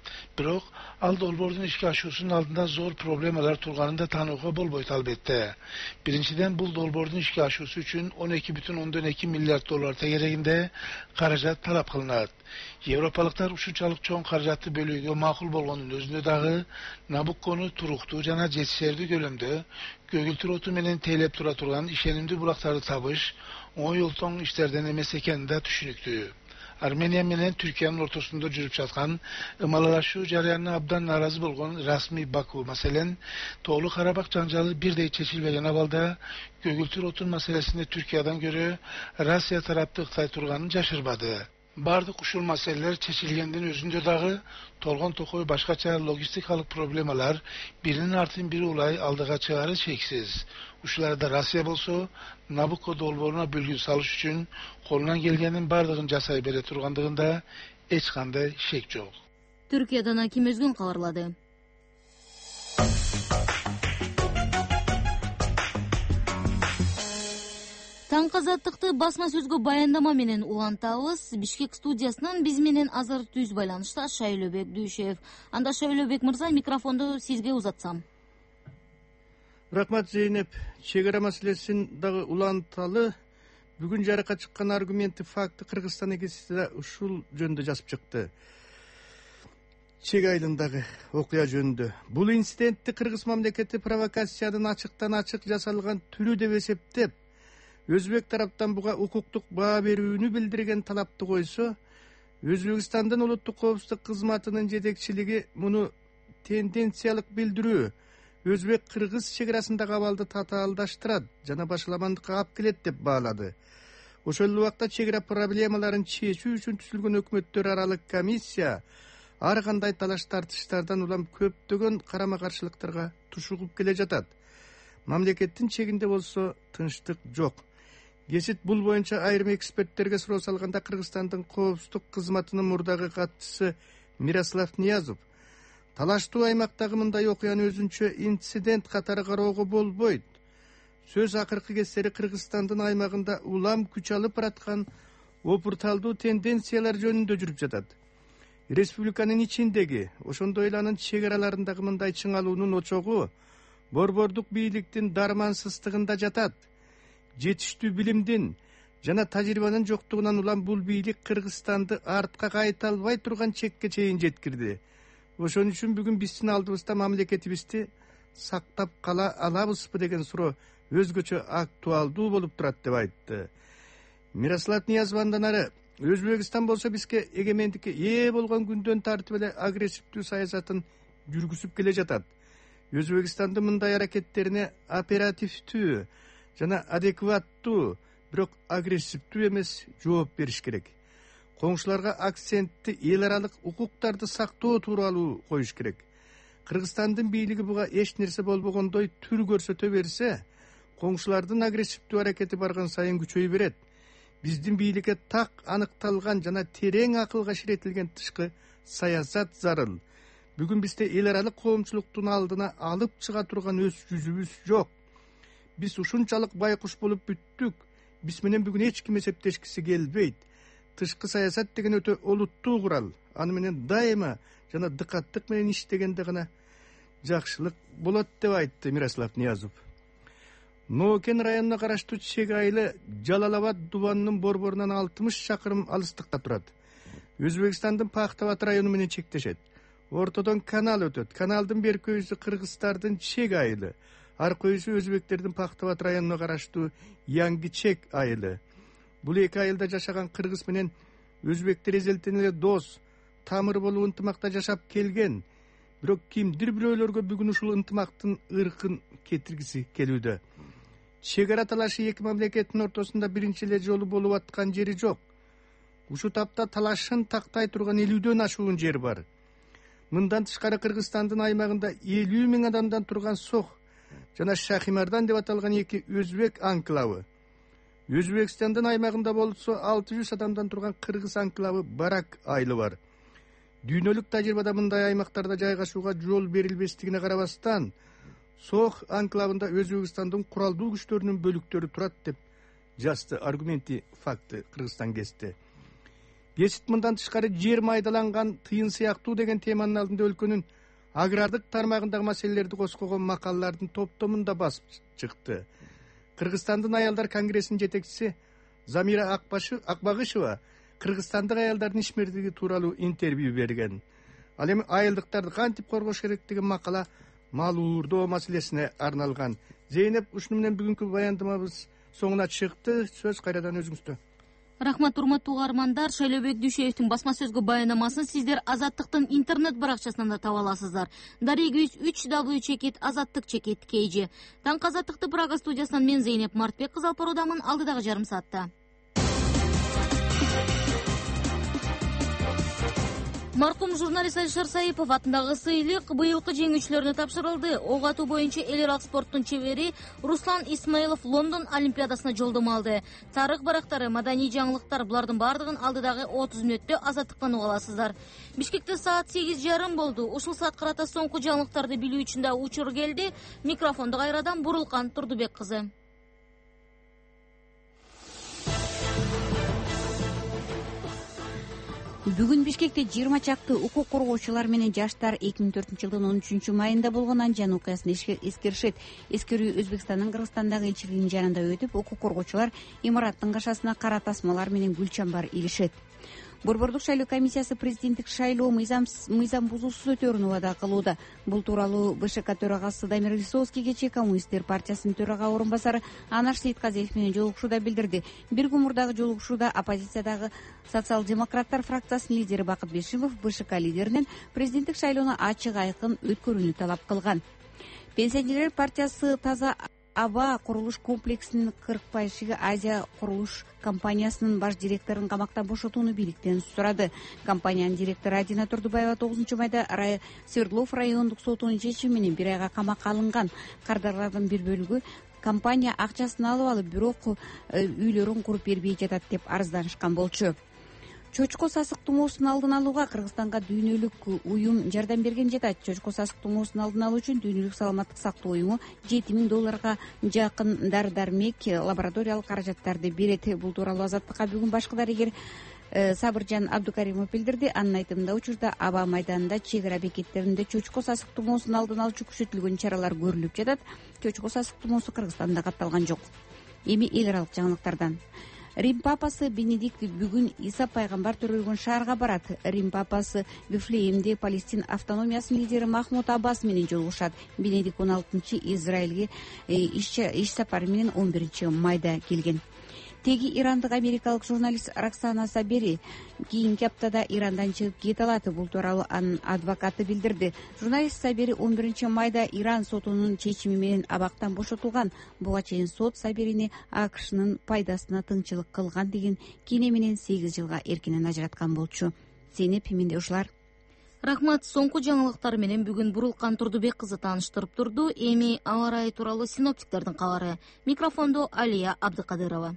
Бирок ал долбоордун ишке ашуусунун алдында зор проблемалар турганын да таанууга болбойт албетте. Биринчиден, бул долбоордун ишке ашуусу үчүн 12,2 миллиард доллар тегерегинде каражат талап кылынат. Европалыктар ушунчалык чоң каражатты бөлүүгө макул болгондун өзүндө дагы Набуккону туруктуу жана жетишердүү көлөмдө көгүлтүр оту менен тейлеп тура турган ишенимдүү булактарды табыш оңой олтоң иштерден эмес экени да түшүнүктүү. Армения менен Түркиянын ортосунда жүрүп жаткан ымалалашуу жарыянына абдан нааразы болгон расмий Баку, маселен, Тоолу Карабак жаңжалы бирдей чечилбеген абалда көгүлтүр отун маселесинде Түркиядан көрө Россия тарапты ыктай турганын жашырбады. Бардык ушул маселелер чечилгендин өзүндө дагы Толгон Токой башкача логистикалык проблемалар биринин артын бири улай алдыга чыгары чексиз. Ушуларда Россия болсо Набукко долбооруна бүлгүн салыш үчүн колунан келгенин бардыгын жасай бере тургандыгында эч кандай шек жок. Түркиядан Аким Өзгүн кабарлады. Таңкы азаттыкты басма сөзгө баяндама менен улантабыз. Бишкек студиясынан биз менен азыр түз байланышта Шайлообек Дүйшев. Анда Шайлообек мырза, микрофонду сизге узатсам. Рахмат Зейнеп. Чегара маселесин дагы уланталы. Бүгүн жарыкка чыккан аргументи, факты Кыргызстан эгеси да ушул жөнүндө жазып чыкты. Чек айылындагы окуя жөнүндө. Бул инцидентти Кыргыз мамлекети провокациянын ачыктан ачык жасалган түрү деп эсептеп, Өзбек тараптан буга укуктук баа берүүнү билдирген талапты койсо, Өзбекстандын улуттук коопсуздук кызматынын жетекчилиги муну тенденциялык билдирүү Өзбек-Кыргыз чегарасындагы абалды татаалдаштырат жана башаламандыкка алып келет деп баалады. Ошол убакта чегара проблемаларын чечүү үчүн түзүлгөн өкмөттөр аралык комиссия ар кандай талаш тартыштардан улам көптөгөн карама каршылыктарга тушугуп келе жатат. Мамлекеттин чегинде болсо тынчтык жок. Кесит бул боюнча айрым эксперттерге суроо салганда Кыргызстандын коопсуздук кызматынын мурдагы катчысы Мирослав Ниязов талаштуу аймактагы мындай окуяны өзүнчө инцидент катары кароого болбойт. Сөз акыркы кездери Кыргызстандын аймагында улам күч алып бараткан опурталдуу тенденциялар жөнүндө жүрүп жатат. Республиканын ичиндеги, ошондой эле анын чегараларындагы мындай чыңалуунун очогу борбордук бийликтин дармансыздыгында жатат. Жетиштүү билимдин жана тажрыйбанын жоктугунан улам бул бийлик Кыргызстанды артка кайта албай турган чекке чейин жеткирди. Ошон үчүн бүгүн биздин алдыбызда мамлекетибизди сактап кала алабызбы деген суроо өзгөчө актуалдуу болуп турат деп айтты. Мирослав Ниязов андан ары Өзбекстан болсо бизге эгемендикке ээ болгон күндөн тартып эле агрессивдүү саясатын жүргүзүп келе жатат. Өзбекстандын мындай аракеттерине оперативдүү жана адекваттуу, бирок агрессивдүү эмес жооп бериш керек. Коңшуларга акцентти эл аралык укуктарды сактоо тууралуу коюш керек. Кыргызстандын бийлиги буга эч нерсе болбогондой түр көрсөтө берсе, коңшулардын агрессивдүү аракети барган сайын күчөй берет. Биздин бийликке так аныкталган жана терең акылга ширетилген тышкы саясат зарыл. Бүгүн бизде эл аралык коомчулуктун алдына алып чыга турган өз жүзүбүз жок. Биз ушунчалык байкуш болуп бүттүк. Биз менен бүгүн эч ким эсептешкиси келбейт. Тышкы саясат деген өтө олуттуу курал. Аны менен дайыма жана дыкаттык менен иштегенде гана жакшылык болот деп айтты Мирослав Ниязов. Ноокен районуна караштуу Чек айылы Жалалабад дубанынын борборунан 60 чакырым алыстыкта турат. Өзбекстандын Пахтават району менен чектешет. Ортодон канал өтөт. Каналдын бер көйүсү Кыргыздардын Чек айылы, ар көйүсү өзбектердин Пахтават районуна караштуу Яңгы Чек айылы. Бул эки айылда жашаган кыргыз менен өзбектер эзелтен эле дос, тамыр болуп ынтымакта жашап келген. Бирок кимдир бирөөлөргө бүгүн ушул ынтымактын ыркын кетиргиси келүүдө. Чегара талашы эки мамлекеттин ортосунда биринчи эле жолу болуп аткан жери жок. Ушул тапта талашын тактай турган 50дөн ашуун жер бар. Мындан тышкары Кыргызстандын аймагында 50 миң адамдан турган Сох жана Шахимардан деп аталган эки өзбек анклавы. Өзбекстандын аймагында болсо 600 адамдан турган кыргыз анклавы Барак айылы бар. Дүйнөлүк тажрыйбада мындай аймактарда жайгашууга жол берилбестигине карабастан, Сох анклавында Өзбекстандын куралдуу күчтөрүнүн бөлүктөрү турат деп жазды аргументи факты Кыргызстан гезити. гесит мындан тышкары жер майдаланган тыйын сыяктуу деген теманын алдында өлкөнүн агрардык тармагындагы маселелерди коскогон макалалардын топтомунда басып чыкты. Кыргызстандын аялдар конгрессинин жетекчиси Замира Акбагышева кыргызстандык аялдардын ишмердиги тууралуу интервью берген. Ал эми айылдыктарды кантип коргош керек деген макала малуурдоо маселесине арналган. Зейнеп, ушуну менен бүгүнкү баяндамабыз соңуна чыкты. Сөз кайрадан өзүңүздө. Рахмат, урматтуу угармандар. Шайлообек Дүйшеевдин басма сөзгө баяндамасын сиздер Азаттыктын интернет баракчасынан да таба аласыздар. Дарегибиз 3w Азаттык /kg. Таңкы Азаттыкты Прага студиясынан мен Зейнеп Мартбек кыз алып баруудамын. Алдыдагы жарым саатта. Маркум журналист Алишер Саипов атындагы сыйлык быйылкы жеңүүчүлөрүнө тапшырылды. Ок атуу боюнча эл аралык спорттун чебери Руслан Исмаилов Лондон Олимпиадасына жолдомо алды. Тарых барактары, маданий жаңылыктар, булардын бардыгын алдыдагы 30 мүнөттө Азаттыктан уга аласыздар. Бишкекте саат 8:30 болду. Ушул саат карата соңку жаңылыктарды билүү үчүн да учур келди. Микрофонду кайрадан Бурулкан Турдубек кызы. Бүгүн Бишкекте 20 чакты укук коргоочулар менен жаштар 2004-жылдын 13 майында болгон анжан окуясын эскеришет. Эскерүү Өзбекстандын Кыргызстандагы элчилигинин жанында өтүп, укук коргоочулар имараттын кашасына кара тасмалар менен гүл чамбар илишет. Борбордук шайлоо комиссиясы президенттик шайлоо мыйзам бузуусуз өтөөрүн убада кылууда. Бул тууралуу БШК төрагасы Дамир Лисовский кечээ Коммунисттер партиясынын төрага орун басары Анар Сейитказиев менен жолугушууда билдирди. Бир күн мурдагы жолугушууда оппозициядагы социал-демократтар фракциясынын лидери Бакыт Бешимов БШК лидеринен президенттик шайлоону ачык айкын өткөрүүнү талап кылган. Пенсионерлер партиясы таза аба курулуш комплексинин 40% Азия курулуш компаниясынын баш директорун камактан бошотууну бийликтен сурады. Компаниянын директору Адина Турдубаева 9 майда Свердлов райондук сотунун чечими менен 1 айга камакка алынган. Кардарлардын бир бөлүгү компания акчасын алып бирок үйлөрүн куруп бербей жатат деп арызданышкан болчу. Чочко сасык тумоосунун алдын алууга Кыргызстанга дүйнөлүк уюм жардам берген жатат. Чочко сасык тумоосунун алдын алуу үчүн дүйнөлүк саламаттык сактоо уюму $7,000 жакын дар-дармек лабораториялык каражаттарды берет. Бул тууралуу Азаттыкка бүгүн башкы дарыгер Сабыржан Абдукаримов билдирди. Анын айтымында учурда аба майданында чек ара бекеттеринде чочко сасык тумоосун алдын алуучу күчөтүлгөн чаралар көрүлүп жатат. Чочко сасык тумоосу Кыргызстанда катталган жок. Эми эл аралык жаңылыктардан. Рим папасы Бенедикт бүгүн Иса пайгамбар төрөлгөн шаарга барат. Рим папасы Вифлеемде Палестин автономиясынын лидери Махмуд Аббас менен жолугушат. Бенедикт 16 Израилге иш сапары менен 11 майда келген. Теги ирандык америкалык журналист Роксана Сабери кийинки аптада Ирандан чыгып кете алат. Бул тууралуу анын адвокаты билдирди. Журналист Сабери 11 майда Иран сотунун чечими менен абактан бошотулган. Буга чейин сот Саберини АКШнын пайдасына тыңчылык кылган деген кийне менен 8 жылга эркинен ажыраткан болчу. Зейнеп, менде ушулар. Рахмат, соңку жаңылыктар менен бүгүн Бурулкан Турдубек кызы тааныштырып турду. Эми аба ырайы тууралуу синоптиктердин кабары. Микрофондо Алия Абдыкадырова.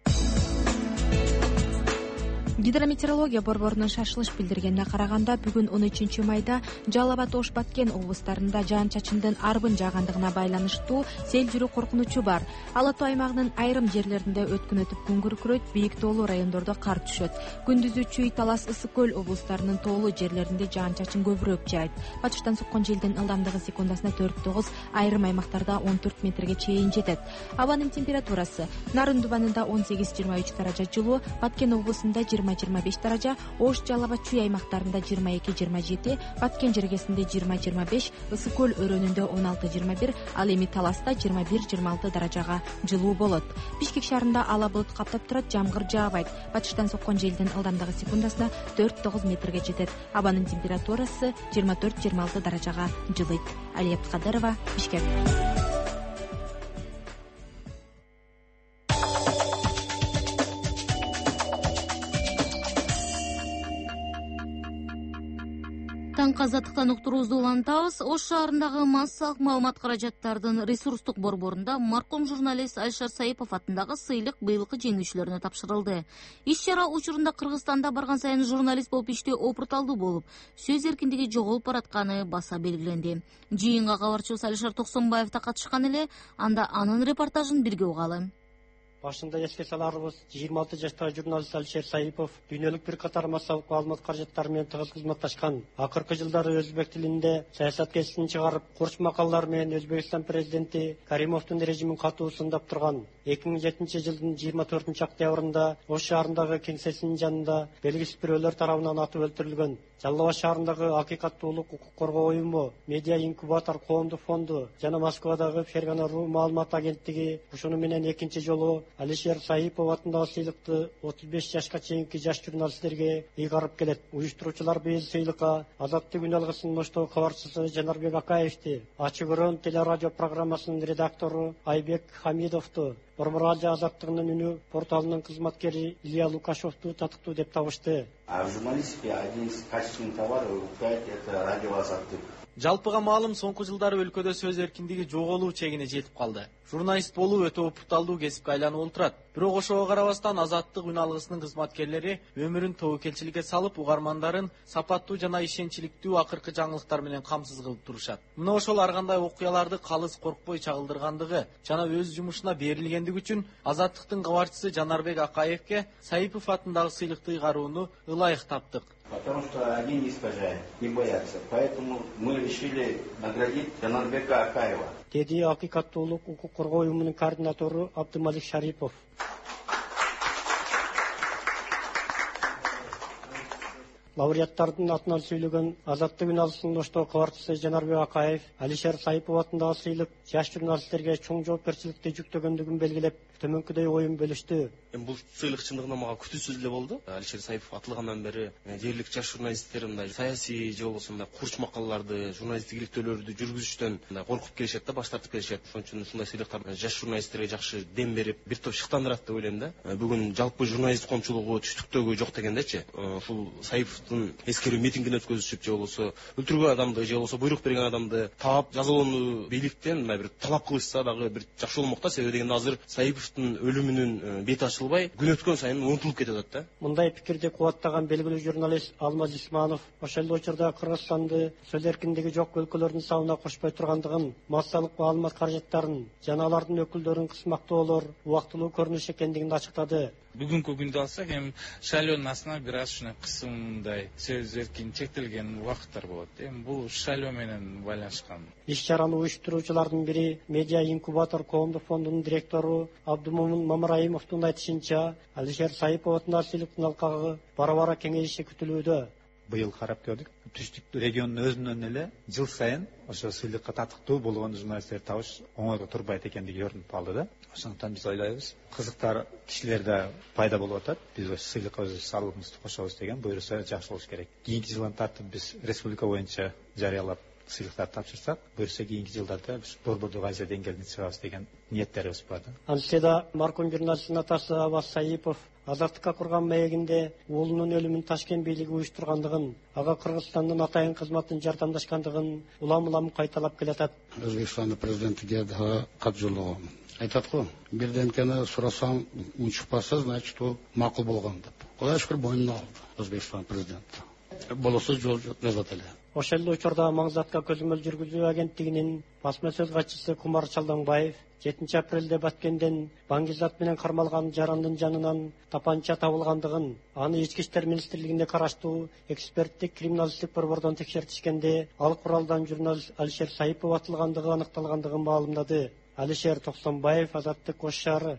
Гидрометеорология борборунун шашылыш билдиргенине караганда бүгүн 13 майда Жалал Абад, Ош Баткен облустарында жаан-чачындын арбын жаагандыгына байланыштуу сел жүрүү коркунучу бар. Ала Тоо аймагынын айрым жерлеринде өткүн өтүп күн күркүрөйт, бийик тоолуу райондордо кар түшөт. Күндүзү Чүй, Талас, Ысык көл облустарынын тоолуу жерлеринде жаан-чачын көбүрөөк жаайт. Батыштан соккон желдин ылдамдыгы секундасына 4-9, айрым аймактарда 14 метрге чейин жетет. Абанын температурасы: Нарын Дубанында 18-23 даража жылуу, Баткен облусунда 20-25 даража, Ош, Жалал Абад, Чүй аймактарында 22-27, Баткен жергесинде 20-25, Ысык көл өрөөнүндө 16-21, ал эми Таласта 21-26 даражага жылуу болот. Бишкек шаарында ала булут каптап турат, жамгыр жаабайт. Батыштан соккон желдин ылдамдыгы секундасына 4-9 метрге жетет. Абанын температурасы 24-26 даражага жылыйт. Алия Абдыкадырова, Бишкек. Таңкы Азаттыктан уктуруубузду улантабыз. Ош шаарындагы массалык маалымат каражаттардын ресурстук борборунда маркум журналист Алишер Саипов атындагы сыйлык быйылкы жеңүүчүлөрүнө тапшырылды. Иш-чара учурунда Кыргызстанда барган сайын журналист болуп иштөө опурталдуу болуп, сөз эркиндиги жоголуп баратканы баса белгиленди. Жыйынга кабарчыбыз Алишер Токсонбаев да катышкан эле, анда анын репортажын бирге угалы. башында эске саларыбыз, 26 жаштагы журналист Алишер Саипов дүйнөлүк бир катар массалык маалымат каражаттары менен тыгыз кызматташкан. Акыркы жылдары өзбек тилинде саясат кесипин чыгарып, курч макалалар менен Өзбекстан президенти Каримовдун режимин катуу сындап турган. 2007 жылдын 24 октябрында Ош шаарындагы кеңсесинин жанында белгисиз бирөөлөр тарабынан атып өлтүрүлгөн. Жалал Абад шаарындагы Акыйкаттуулук укук коргоо уюму, Медиа инкубатор коомдук фонду жана Москвадагы Фергана.ру маалымат агенттиги ушуну менен экинчи жолу Алишер Саипов атындагы сыйлыкты 35 жашка чейинки жаш журналисттерге ыйгарып келет. Уюштуруучулар быйыл сыйлыкка Азаттык үн алгысынын Оштогу кабарчысы Жанарбек Акаевди, Ачык өрөөн телерадио программасынын редактору Айбек Хамидовду, Борборалжа Азаттыгынын үнү порталынын кызматкери Илья Лукашевду татыктуу деп табышты. А в журналистике один из качественных товаров это радио Азаттык. Жалпыга маалым соңку жылдары өлкөдө сөз эркиндиги жоголуу чегине жетип калды. Журналист болуу өтө укталдуу кесипке айланып олтурат. Бирок ошого карабастан Азаттык үн алгысынын кызматкерлери өмүрүн тобокелчиликке салып, угармандарын сапаттуу жана ишенчиликтүү акыркы жаңылыктар менен камсыз кылып турушат. Мына ошол ар кандай окуяларды калыс коркпой чагылдыргандыгы жана өз жумушуна берилгендиги үчүн Азаттыктын кабарчысы Жанарбек Акаевке Саипов атындагы сыйлыкты ыйгарууну ылайык таптык. Потому что они не искажают, не боятся. Поэтому мы решили наградить Жанарбека Акаева. Деди Акыйкаттуулук укук коргоо уюмунун координатору Абдымалик Шарипов. Лауреаттардын атынан сүйлөгөн Азаттык үн алгысынын Оштогу кабарчысы Жанарбек Акаев Алишер Саипов атындагы сыйлык жаш журналисттерге чоң жоопкерчиликти жүктөгөндүгүн белгилеп, төмөнкүдөй оюн бөлүштү. Бул сыйлык чындыгында мага күтүүсүз эле болду. Алишер Саипов атылгандан бери дээрлик жаш журналисттер мындай саясий же болбосо мындай курч макалаларды, журналисттик иликтөөлөрдү жүргүзүштөн коркуп келишет да, баш тартып келишет. Ошон үчүн ушундай сыйлыктар жаш журналисттерге жакшы дем берип, бир топ шыктандырат деп ойлойм да. Бүгүн жалпы журналист коомчулугу түштүктөгү жок дегендечи. Ушул Саиповдун эскерүү митингин өткөзүшүп же болбосо өлтүргөн адамды же болбосо буйрук берген адамды таап жазалоону бийликтен мындай бир талап кылышса дагы бир жакшы болмок да. Себеби дегенде азыр Саиповдун өлүмүнүн бети ачылбай, күн өткөн сайын унутулуп кетип атат да. Мындай пикирди кубаттаган белгилүү журналист Алмаз Исманов ошол учурда Кыргызстанды сөз эркиндиги жок өлкөлөрдүн сабына кошпой тургандыгын, массалык маалымат каражаттарын жана алардын өкүлдөрүн кысмактоолор убактылуу көрүнүш экендигин ачыктады. Бүгүнкү күндү алсак, эми шайлоонун астына бир аз ушундай кысымдай сөз эркин чектелген убакыттар болот. Эми бул шайлоо менен байланышкан. Иш чараны уюштуруучулардын бири Медиа инкубатор коомдук фондунун директору Абдумомун Мамраимовдун айтышынча, Алишер Саипов атындагы сыйлыктын алкагы бара-бара кеңейиши күтүлүүдө. Быйыл карап көрдүк. Түштүк регионунун өзүнөн эле жыл сайын ошо сыйлыкка татыктуу болгон журналисттерди табыш оңойго турбайт экендиги көрүнүп калды да. Ошондуктан биз ойлойбуз, кызыктар кишилерде пайда болуп атат. Биз ошол сыйлыкка өз салымыбызды кошобуз деген буюрса жакшы болуш керек. Кийинки жылдан тартып биз республика боюнча жарыялап сыйлыктарды тапшырсак, буюрса кийинки жылдарда биз Борбордук Азия деңгээлине чыгабыз деген ниеттерибиз бар да. Антседа маркум журналисттин атасы Абас Саипов Азаттыкка курган маегинде уулунун өлүмүн Ташкент бийлиги уюштургандыгын, ага Кыргызстандын атайын кызматын жардамдашкандыгын улам-улам кайталап келатат. Өзбекстандын президентиге дагы кат жолдогом. Айтат го, бирдемкени сурасам, унчукпаса, значит, ол макул болгон деп. Кудай шүкүр боюнуна алды Өзбекстан президенти. Болосо жол жазат эле. Ошол учурда Маңзатка көзөмөл жүргүзүү агенттигинин басма сөз катчысы Кумар Чалданбаев 7 апрелде Баткенден Баңгизат менен кармалган жарандын жанынан тапанча табылгандыгын, аны Ички иштер министрлигине караштуу эксперттик криминалисттик борбордон текшертишкенде ал куралдан журналист Алишер Саипов атылгандыгы аныкталгандыгын маалымдады. Алишер Токсонбаев, Азаттык, Ош шаары.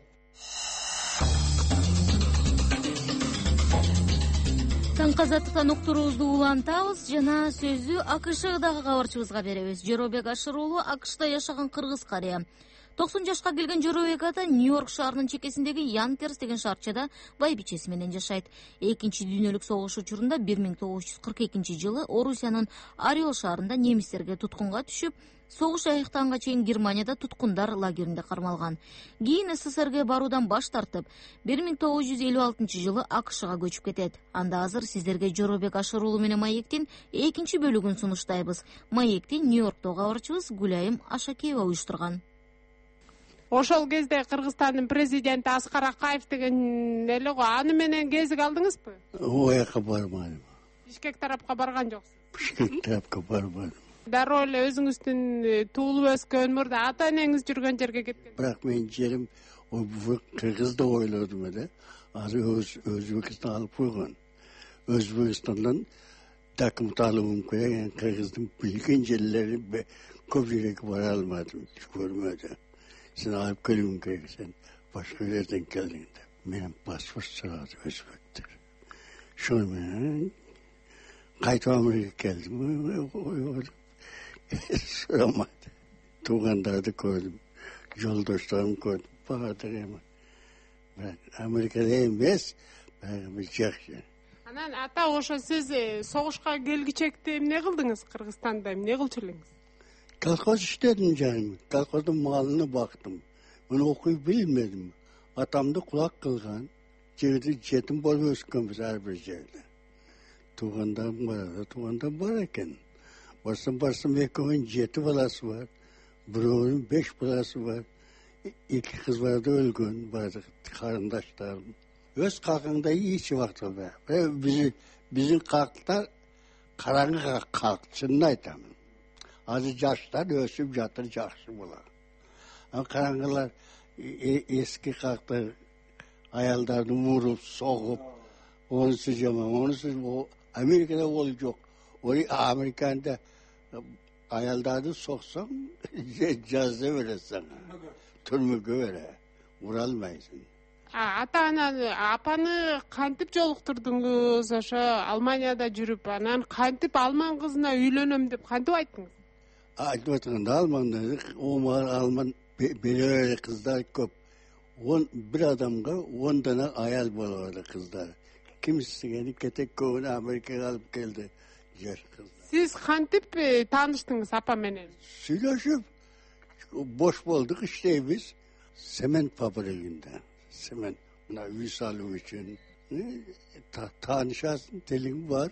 Таңкы Азаттыктан уктуруубузду улантабыз жана сөздү АКШдагы кабарчыбызга беребиз. Жоробек Ашыр уулу АКШда жашаган кыргыз карыя. 90 жашка келген Жоробек ата Нью-Йорк шаарынын чекесиндеги Янкерс деген шаарчада байбичеси менен жашайт. Экинчи дүйнөлүк согуш учурунда 1942 жылы Орусиянын Орел шаарында немистерге туткунга түшүп, согуш аяктаганга чейин Германияда туткундар лагеринде кармалган. Кийин СССРге баруудан баш тартып, 1956 жылы АКШга көчүп кетет. Анда азыр сиздерге Жоробек Ашыр уулу менен маектин экинчи бөлүгүн сунуштайбыз. Маекти Нью-Йорктогу кабарчыбыз Гүлайым Ашакеева уюштурган. Ошол кезде Кыргызстандын президенти Аскар Акаев деген эле го, аны менен кезик алдыңызбы? Ояка бармадым. Бишкек тарапка барган жоксуз? Бишкек тарапка бармадым. Дароо эле өзүңүздүн туулуп өскөн, мурда ата энеңиз жүргөн жерге кеткен. Бирок менин жерим Kırgız da oyladım öyle. Özbekistan alıp koygan. Özbekistan'dan takım talımım koyan yani Kırgız'ın bilgin jelleri köp yürek var almadım. Hiç görmedim. Sen alıp kölüm koyan sen başka yerden geldin de. Benim pasport sırada Özbek'tir. Şunu ben kayıt Amerika geldim. Soramadı. Tuğandar'da gördüm. Yoldaşlarım gördüm. Bahadır hemen. Ben Amerika'da emez. Ben bileceksin. Анан ата ошо сиз согушка келгичекте эмне кылдыңыз Кыргызстанда эмне кылчу элеңиз? Kalkoz işledim canım. Kalkozun malına baktım. Bunu okuyup bilmedim. Atamda kulak kılgan. Jetim bol ösken biz her bir yerde. Tuğandan var eken. Barsın ekoğun jeti balası var. Bro'nun 5 balası var. 2 kız vardı ölgün. Vardı karındaşlarım. Öz kalkında hiç vakti var. Bizim kalklar karanlık kalk. Çınını aytam. Azı yaşlar ösüp yatır yaxşı bular. Ama karanlıklar eski kalklar ayallarını vurup, soğup, onu sıcamam. Onu o Amerika'da olacak. Amerika'da ayallarını soksam cazı verir sana. Turmugu verir. Vuralmaysın. Ата анан апаны кантип жолуктурдуңуз? Ошо Алманияда жүрүп, анан кантип Алман кызына үйлөнөм деп кантип айттыңыз? Айтып отқанда Alman böyle kızlar köp. Bir adamga 10 tane ayal boladı kızlar. Kimisi gelip ketek kovunu Amerika'ya alıp geldi. Yaş kızlar. Siz kantip tanıştınız apa menen? Söyleşip boş bulduk işte biz. Sement fabrikinde. Sement. Buna üsalım için. Tanışasın telim var.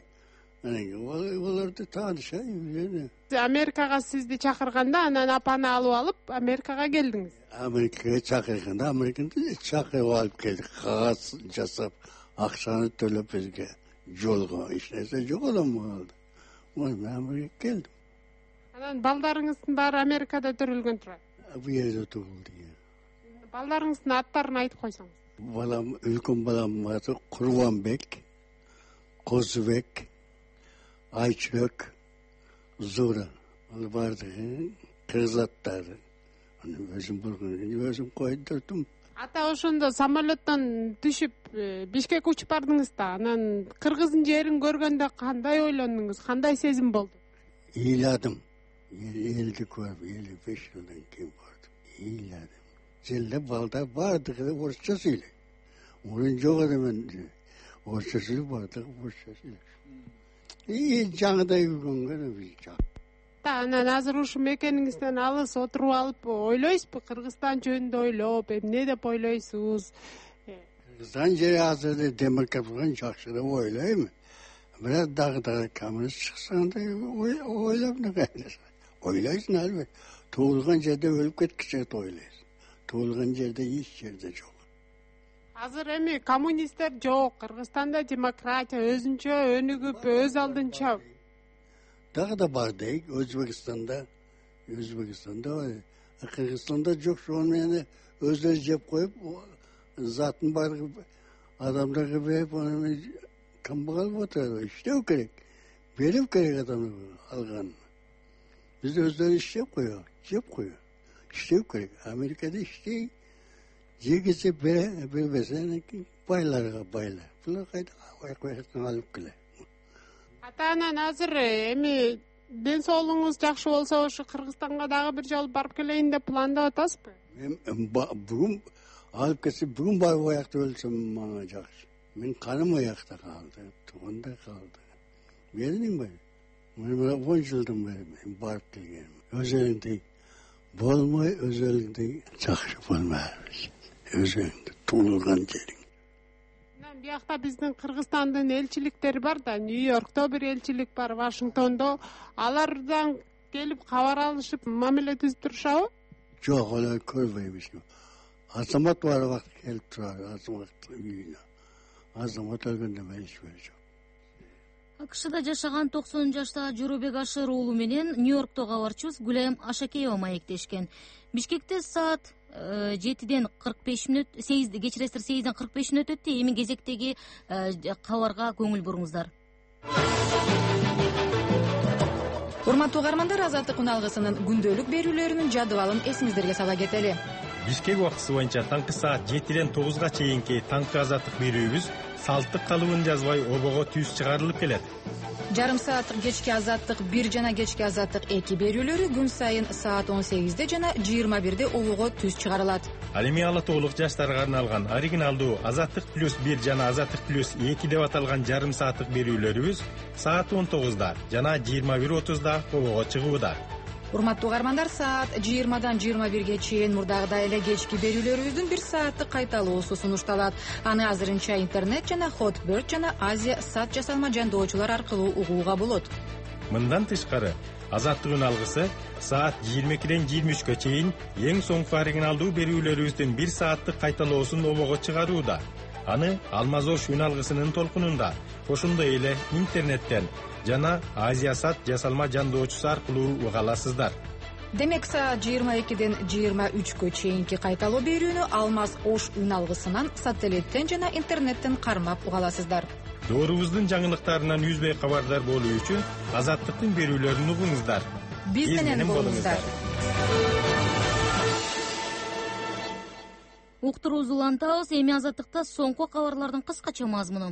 Оларды таанышайын. Америкага сизди чакырганда анан апаны алып алып Америкага келдиңиз. Америкага чакырганда Американы чакырып алып келдик. Кагаз жасап, акчаны төлөп бизге жолго эч нерсе жок элем калды. Мен Америкага келдим. Анан балдарыңыздын баары Америкада төрөлгөн турат. Бу жерде тугулду. Балдарыңыздын аттарын айтып койсоңуз. Балам, үлкөн баламдын аты Курбанбек, Козубек, Ayçök, Zura. Onu vardı. Kız atları. Onu özüm koydurdum. Ата ошондо самолеттон түшүп Бишкекке учуп бардыңыз да. Анан Кыргыздын жерин көргөндө кандай ойлондуңуз? Кандай сезим болду? İyiladım. Eldi koyup 55 yıldan kim vardı? İyiladım. Zelle balda vardı kadar Orçasıyla. Onun çok adamın Orçasıyla vardı Orçasıyla. İyi canıda yürgөнгөн bileceğim. Анан азыр ушу мекениңизден алыс отуруп алып ойлойсузбу? Кыргызстан жөнүндө ойлоп, эмне деп ойлойсуз? Kırgızstan jeri hazırda demokratlıkın çakşırı oylayayım. Biraz dağda kamınız çıksan da oylap ne kadar. Oylaysın elbet. Tuğulgan yerde ölüp ketkişe oylaysın. Tuğulgan yerde hiç yerde çok. Азыр эми коммунисттер жок. Кыргызстанда демократия өзүнчө өнүгүп, өз алдынча. Daha da var değil. Özbekistan'da var. Kırgızistan'da çok şu an yani özleri cep koyup zatın var adamlar gibi hep onu kambakal oturuyor. İşte o gerek. Benim gerek adamlar algan. Biz de özleri işte koyuyor. Cep koyuyor. İşte o gerek. Amerika'da işte Jegisi bir besene ki baylar. Bunlar kayda koyaktan alıp gele. Ата анан азыр эми ден соолугуңуз жакшы болсо ошо Кыргызстанга дагы бир жолу барып келейин деп пландап атасызбы? Bugün alıp kesip bugün barıp ayakta ölsem bana jakşı. Men kanım ayakta kaldı. Tuğunda kaldı. Geldim ben. Ben 10 yıldan beri barıp gelgenim. Özelinde bolmay özelinde jakşı bolmaymış. Özelinde tuğulgan jerin. Биякта биздин Кыргызстандын элчиликтери бар да, Нью-Йоркто бир элчилик бар, Вашингтондо. Алардан келип кабар алышып, мамиле түзүп турушабы? Жок, олар көрбөйбүз. Азамат бар вакыт келип турат, азамат үйүнө. Азамат өлгөндө мен иш жок. АКШда жашаган 90 жаштагы Жорубек Ашыр уулу менен Нью-Йорктогу кабарчыбыз Гүлайым Ашакеева маектешкен. Бишкекте саат 7ден 45 мүнөт, 8 кечиресиздер, 8ден 45 мүнөт өттү. Эми кезектеги кабарга көңүл буруңуздар. Урматтуу угармандар, Азаттык үналгысынын күндөлүк берүүлөрүнүн жадыбалын эсиңиздерге сала кетели. Бишкек убактысы боюнча таңкы саат 7ден 9га чейинки таңкы азаттык берүүбүз салттык калыбын жазбай обого түз чыгарылып келет. Жарым сааттык кечки азаттык 1 жана кечки азаттык 2 берүүлөрү күн сайын саат 18де жана 21де обого түз чыгарылат. Ал эми ала тоолук жаштарга арналган оригиналдуу азаттык плюс 1 жана азаттык плюс 2 деп аталган жарым сааттык берүүлөрүбүз саат 19да жана 21:30да обого чыгууда. Урматтуу угармандар, саат 20дан 21ге чейин мурдагыдай эле кечки берүүлөрүбүздүн 1 сааттык кайталоосу сунушталат. Аны азырынча интернет жана Hotbird жана Азия сат жасалма жандоочулар аркылуу угууга болот. Мындан тышкары, Азаттык үналгысы саат 22ден 23гө чейин эң соңку оригиналдуу берүүлөрүбүздүн 1 сааттык кайталоосун обого чыгарууда. Аны Алмаз Ош үналгысынын толкунунда, ошондой эле интернеттен жана Азия сат жасалма жандоочусу аркылуу уга аласыздар. Демек, саат 22ден 23гө чейинки кайталоо берүүнү Алмаз Ош үналгысынан сателлиттен жана интернеттен кармап уга аласыздар. Доорубуздун жаңылыктарынан үзбөй кабардар болуу үчүн Азаттыктын берүүлөрүн угуңуздар. Биз менен болуңуздар. Уктуруубузду улантабыз. Эми Азаттыкта соңку кабарлардын кыскача мазмуну.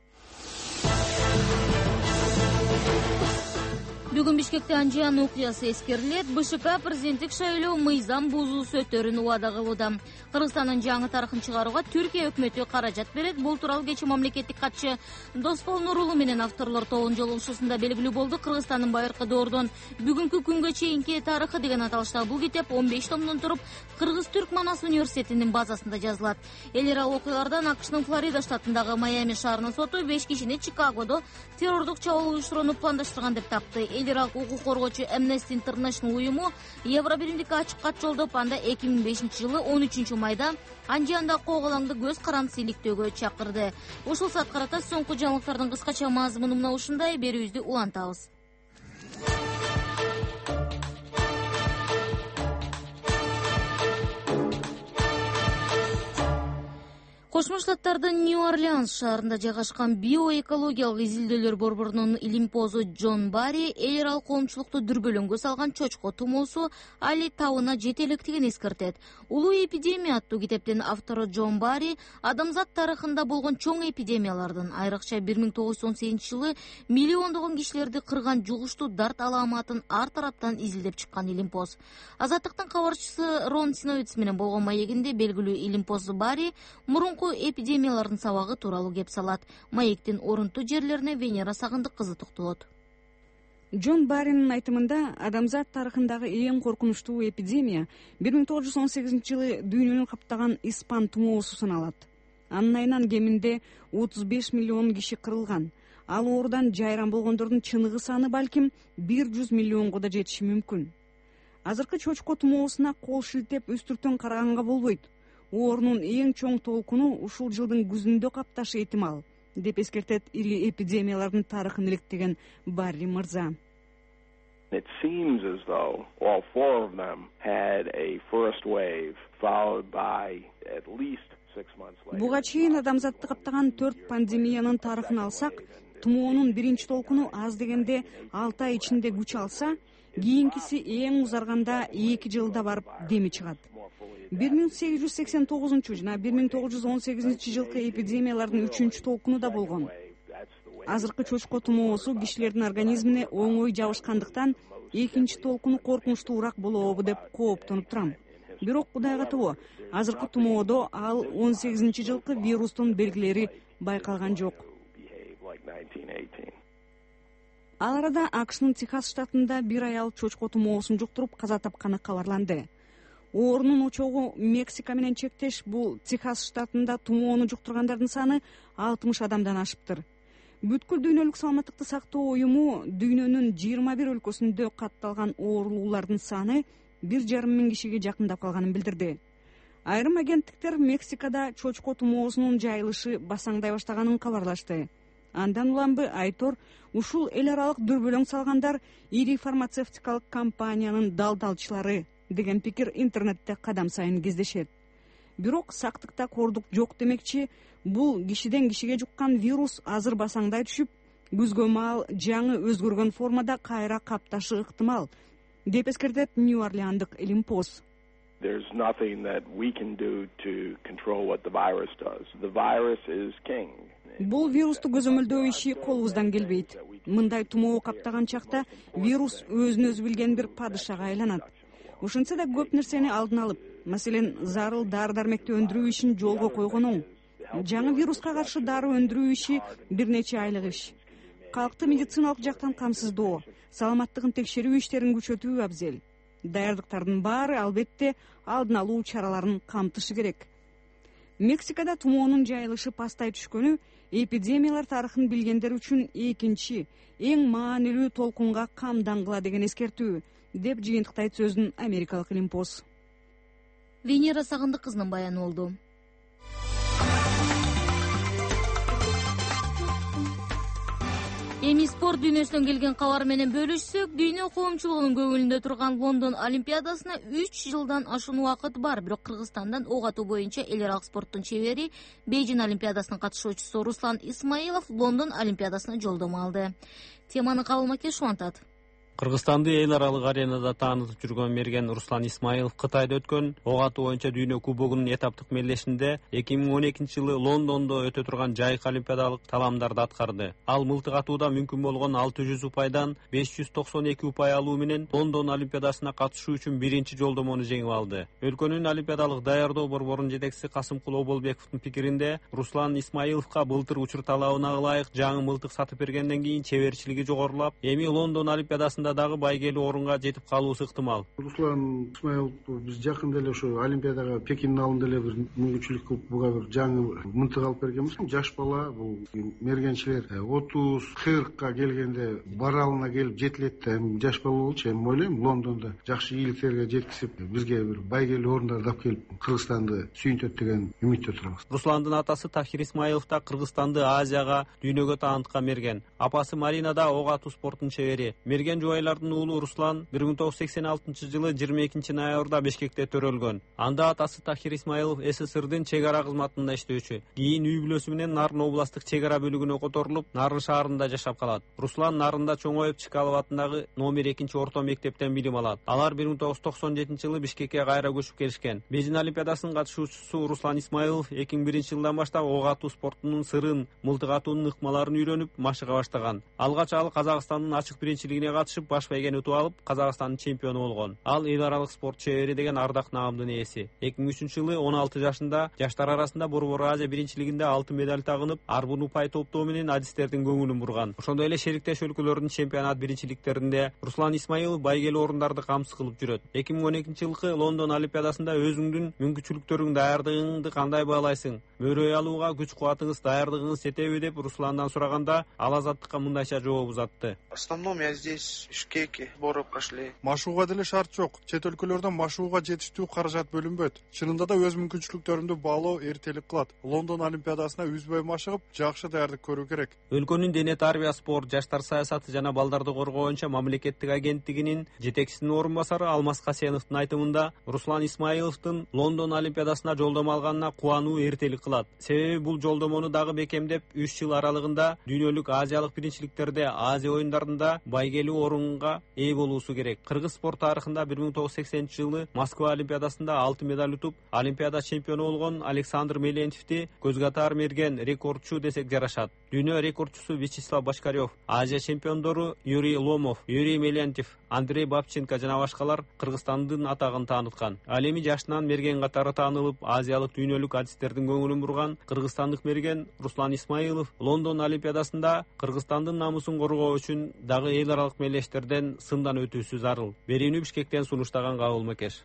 Бүгүн Бишкекте Анжан окуясы эскерилет. БШК президенттик шайлоо мыйзам бузуусу өтөрүн убада кылууда. Кыргызстандын жаңы тарыхын чыгарууга Түркия өкмөтү каражат берет. Бул тууралуу кечээ мамлекеттик катчы Доспол Нурулу менен авторлор тобунун жолугушуусунда белгилүү болду. Кыргызстандын байыркы доордон бүгүнкү күнгө чейинки тарыхы деген аталыштагы бул китеп 15 томдон туруп Кыргыз-Түрк Манас университетинин базасында жазылат. Эл аралык окуялардан АКШнын Флорида штатындагы Майами шаарынын соту 5 кишини Чикагодо террордук чабуул уюштурууну пландаштырган деп тапты. Эл аралык укук коргоочу Amnesty International уюму Евробиримдикке ачык кат жолдоп, анда 2005 жылы 13 майда Анжанда коогалаңды көз каранды иликтөөгө чакырды. Ушул саат карата соңку жаңылыктардын кыскача мазмуну мына ушундай. Берүүбүздү улантабыз. Кошмо Штаттардын Нью-Орлеанс шаарында жайгашкан биоэкологиялык изилдөөлөр борборунун илимпозу Джон Барри эл аралык коомчулукту дүрбөлөңгө салган чочко тумоосу али табына жете электигин эскертет. Улуу эпидемия аттуу китептин автору Джон Барри адамзат тарыхында болгон чоң эпидемиялардын, айрыкча 1918 жылы миллиондогон кишилерди кырган жугуштуу дарт аламатын ар тараптан изилдеп чыккан илимпоз. Азаттыктын кабарчысы Рон Синовиц менен болгон маегинде белгилүү илимпоз Барри мурунку эпидемиялардын сабагы тууралуу кеп салат. Маектин орунтуу жерлерине Венера Сагындык кызы токтолот. Джон Барринин айтымында адамзат тарыхындагы эң коркунучтуу эпидемия 1918 жылы дүйнөнү каптаган испан тумоосу саналат. Анын айынан кеминде 35 миллион киши кырылган. Ал оорудан жайран болгондордун чыныгы саны балким 100 миллионго да жетиши мүмкүн. Азыркы чочко тумоосуна кол шилтеп үстүртөн караганга болбойт. Оорунун эң чоң толкуну ушул жылдын күзүндө капташы этимал, деп эскертет ири эпидемиялардын тарыхын иликтеген Барри мырза. It seems as though all four of them had a first wave followed by at least 6 months later. Буга чейин адамзатты каптаган 4 пандемиянын тарыхын алсак, тумоонун биринчи толкуну аз дегенде 6 ай ичинде күч алса, кийинкиси эң узарганда 2 жылда барып деми чыгат. 1889 жана 1918 жылкы эпидемиялардын 3-чү толкуну да болгон. Азыркы чочко тумоосу кишилердин организмине оңой жабышкандыктан экинчи толкуну коркунучтуураак болобу деп кооптонуп турам. Бирок Кудайга тобо, азыркы тумоодо ал 18 жылкы вирустун белгилери байкалган жок. Ал арада АКШнын Техас штатында бир аял чочко тумоосун жуктуруп каза тапканы кабарланды. Оорунун очогу Мексика менен чектеш, бул Техас штатында тумоону жуктургандардын саны 60 адамдан ашыптыр. Бүткүл дүйнөлүк саламаттыкты сактоо уюму дүйнөнүн 21 өлкөсүндө катталган оорулуулардын саны 1,5 миң кишиге жакындап калганын билдирди. Айрым агенттиктер Мексикада чочко тумоосунун жайылышы басаңдай баштаганын кабарлашты. Андан уламбы Айтор ушул эл аралык дүрбөлөң салгандар ири фармацевтикалык компаниянын далдалчылары деген пикир интернетте кадам сайын кездешет. Бирок сактыкта кордук жок демекчи, бул кишиден кишиге жуккан вирус азыр басаңдай түшүп, күзгө маал жаңы өзгөргөн формада кайра капташы ыктымал, деп эскертет Нью-Орлеандык Илимпоз. There's nothing that we can do to control what the virus does. The virus is king. Бул вирусту көзөмөлдөө иши колубуздан келбейт. Мындай тумоо каптаган чакта вирус өзүн өзү билген бир падышага айланат. Ошентсе да көп нерсени алдын алып, маселен, зарыл дары-дармекти өндүрүү ишин жолго койгон оң. Жаңы вируска каршы дары өндүрүү иши бир нече айлык иш. Калкты медициналык жактан камсыздоо, саламаттыгын текшерүү иштерин күчөтүү абзел. Даярдыктардын баары албетте алдын алуу чараларын камтышы керек. Мексикада тумоонун жайылышы пастай түшкөнү эпидемиялар тарыхын билгендер үчүн экинчи, эң маанилүү толкунга камдангыла деген эскертүү, деп жыйынтыктайт сөзүн америкалык Илимпоз. Венера Сагындык кызынын баяны болду. Эми спорт дүйнөсүнөн келген кабар менен бөлүшсөк, дүйнө коомчулугунун көңүлүндө турган Лондон Олимпиадасына 3 жылдан ашуун убакыт бар. Бирок Кыргызстандан ок атуу боюнча эл аралык спорттун чебери, Бейжин Олимпиадасынын катышуучусу Руслан Исмаилов Лондон Олимпиадасына жолдомо алды. Теманы Кабыл Макеш антат. Кыргызстанды эл аралык аренада таанытып жүргөн мерген Руслан Исмаилов Кытайда өткөн ок атуу боюнча дүйнө кубогунун этаптык мелдешинде 2012 жылы Лондондо өтө турган жайык олимпиадалык таламдарды аткарды. Ал мылтык атууда мүмкүн болгон 600 упайдан 592 упай алуу менен Лондон Олимпиадасына катышуу үчүн биринчи жолдомону жеңип алды. Өлкөнүн олимпиадалык даярдоо борборунун жетекчиси Касымкул Оболбековдун пикиринде, Руслан Исмаиловго былтыр учур талабына ылайык жаңы мылтык сатып бергенден кийин чеберчилиги жогорулап, эми Лондон Олимпиадасында дагы байгелүү орунга жетип калуусу ыктымал. Руслан Исмаилов биз жакында эле ошо Олимпиадага Пекиндин алдында эле бир мүмкүнчүлүк кылып буга бир жаңы мынтык алып бергенбиз. Жаш бала, бул мергенчилер 30-40ка келгенде баралына келип жетилет да, жаш бала болчу. Эми ойлойм, Лондондо жакшы ийгиликтерге жеткизип, бизге бир байгелүү орундарды алып келип, Кыргызстанды сүйүнтөт деген үмүттө турабыз. Русландын атасы Тахир Исмаилов да Кыргызстанды Азияга, дүйнөгө таанытка мерген. Апасы Марина да ок атуу спортунун чебери. Мерген жубайлардын уулу Руслан 1986 жылы 22 ноябрда Бишкекте төрөлгөн. Анда атасы Тахир Исмаилов СССРдин чек ара кызматында иштөөчү. Кийин үй бүлөсү менен Нарын областык чек ара бөлүгүнө которулуп, Нарын шаарында жашап калат. Руслан Нарында чоңоюп Чкалов атындагы номер 2 орто мектептен билим алат. Алар 1997 жылы Бишкекке кайра көчүп келишкен. Бейжин Олимпиадасынын катышуучусу Руслан Исмаилов 2001 жылдан баштап ок атуу спортунун сырын, мылтык атуунун ыкмаларын үйрөнүп, машыга баштаган. Алгач ал Казакстандын ачык биринчилигине катышып, баш байгени утуп алып, Казакстандын чемпиону болгон. Ал эл аралык спорт чебери деген ардак наамдын ээси. 2003 жылы 16 жашында жаштар арасында Борбор Азия биринчилигинде алтын медаль тагынып, арбын упай топтоо менен адистердин көңүлүн бурган. Ошондой эле шериктеш өлкөлөрдүн чемпионат биринчиликтеринде Руслан Исмаилов байгелүү орундарды камсыз кылып жүрөт. 2012 жылкы Лондон Олимпиадасында өзүңдүн мүмкүнчүлүктөрүң, даярдыгыңды кандай баалайсың? Мөрөй алууга күч кубатыңыз, даярдыгыңыз жетеби деп Русландан сураганда, ал Азаттыкка мындайча жооп узатты. В основном я здесь, в Бишкеке, сборы прошли. Машууга деле шарт жок. Чет өлкөлөрдөн машууга жетиштүү каражат бөлүнбөйт. Чынында да өз мүмкүнчүлүктөрүмдү баалоо эртелик кылат. Лондон Олимпиадасына үзбөй машыгып, жакшы даярдык көрүү керек. Өлкөнүн дене тарбия, спорт, жаштар саясаты жана балдарды коргоо боюнча мамлекеттик агенттигинин жетекчисинин орун басары Алмаз Касеновдун айтымында, Руслан Исмаиловдун Лондон Олимпиадасына жолдомо алганына кубануу эртелик кылат. Себеби бул жолдомону дагы бекемдеп, 3 жыл аралыгында дүйнөлүк азиялык биринчиликтерде, Азия оюндарында байгелүү орунга ээ болуусу керек. Кыргыз спорт тарыхында 1980 жылы Москва Олимпиадасында алтын медаль утуп, Олимпиада чемпиону болгон Александр Мелентьевди көзгатар мерген рекордчу десек жарашат. Дүйнө рекордчусу Вячеслав Бочкарев, Азия чемпиондору Юрий Ломов, Юрий Мелентьев, Андрей Бабченко жана башкалар Кыргызстандын атагын тааныткан. Ал эми жашынан мерген катары таанылып, азиялык дүйнөлүк адистердин көңүлүн бурган кыргызстандык мерген Руслан Исмаилов Лондон Олимпиадасында Кыргызстандын намысын коргоо үчүн дагы эл аралык мелдештерден сындан өтүүсү зарыл. Берүүнү Бишкектен сунуштаган Кабыл Макеш.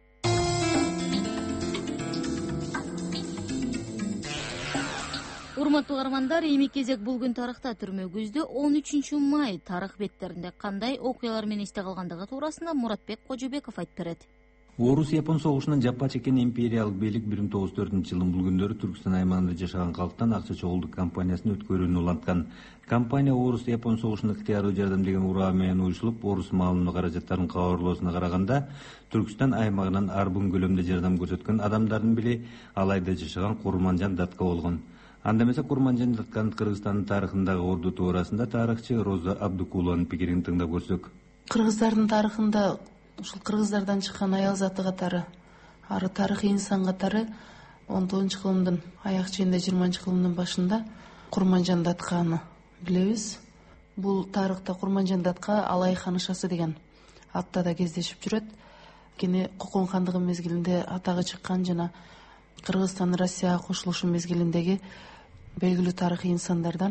Урматтуу угармандар, эми кезек бул күн тарыхта түрмөгүздө 13 май тарых беттеринде кандай окуялар менен эсте калгандыгы туурасында Муратбек Кожобеков айтып берет. Орус-Япон согушунан жапа чеккен империялык бийлик 1994-жылдын бул күндөрү Түркстан аймагында жашаган калктан акча чогулдук кампаниясын өткөрүүнү уланткан. Компания Орус-Япон согушунун ыктыярдуу жардам деген ураа менен уюшулуп, орус маалымдоо каражаттарын кабарлоосуна караганда Түркстан аймагынан арбын көлөмдө жардам көрсөткөн адамдардын бири Алайда жашаган Курманжан Датка болгон. Анда эмесе Курманжан Датканын Кыргызстандын тарыхындагы орду туурасында тарыхчы Роза Абдукулованын пикирин тыңдап көрсөк. Кыргыздардын тарыхында ушул кыргыздардан чыккан аял заты катары, ары тарыхый инсан катары 19-кылымдын аяк ченинде 20-кылымдын башында Курманжан Датканы билебиз. Бул тарыхта Курманжан Датка Алай ханышасы деген атта да кездешип жүрөт. Кene Кокон хандыгы мезгилинде атагы чыккан жана Кыргызстан Россияга кошулушу мезгилиндеги белгилүү тарыхый инсандардан.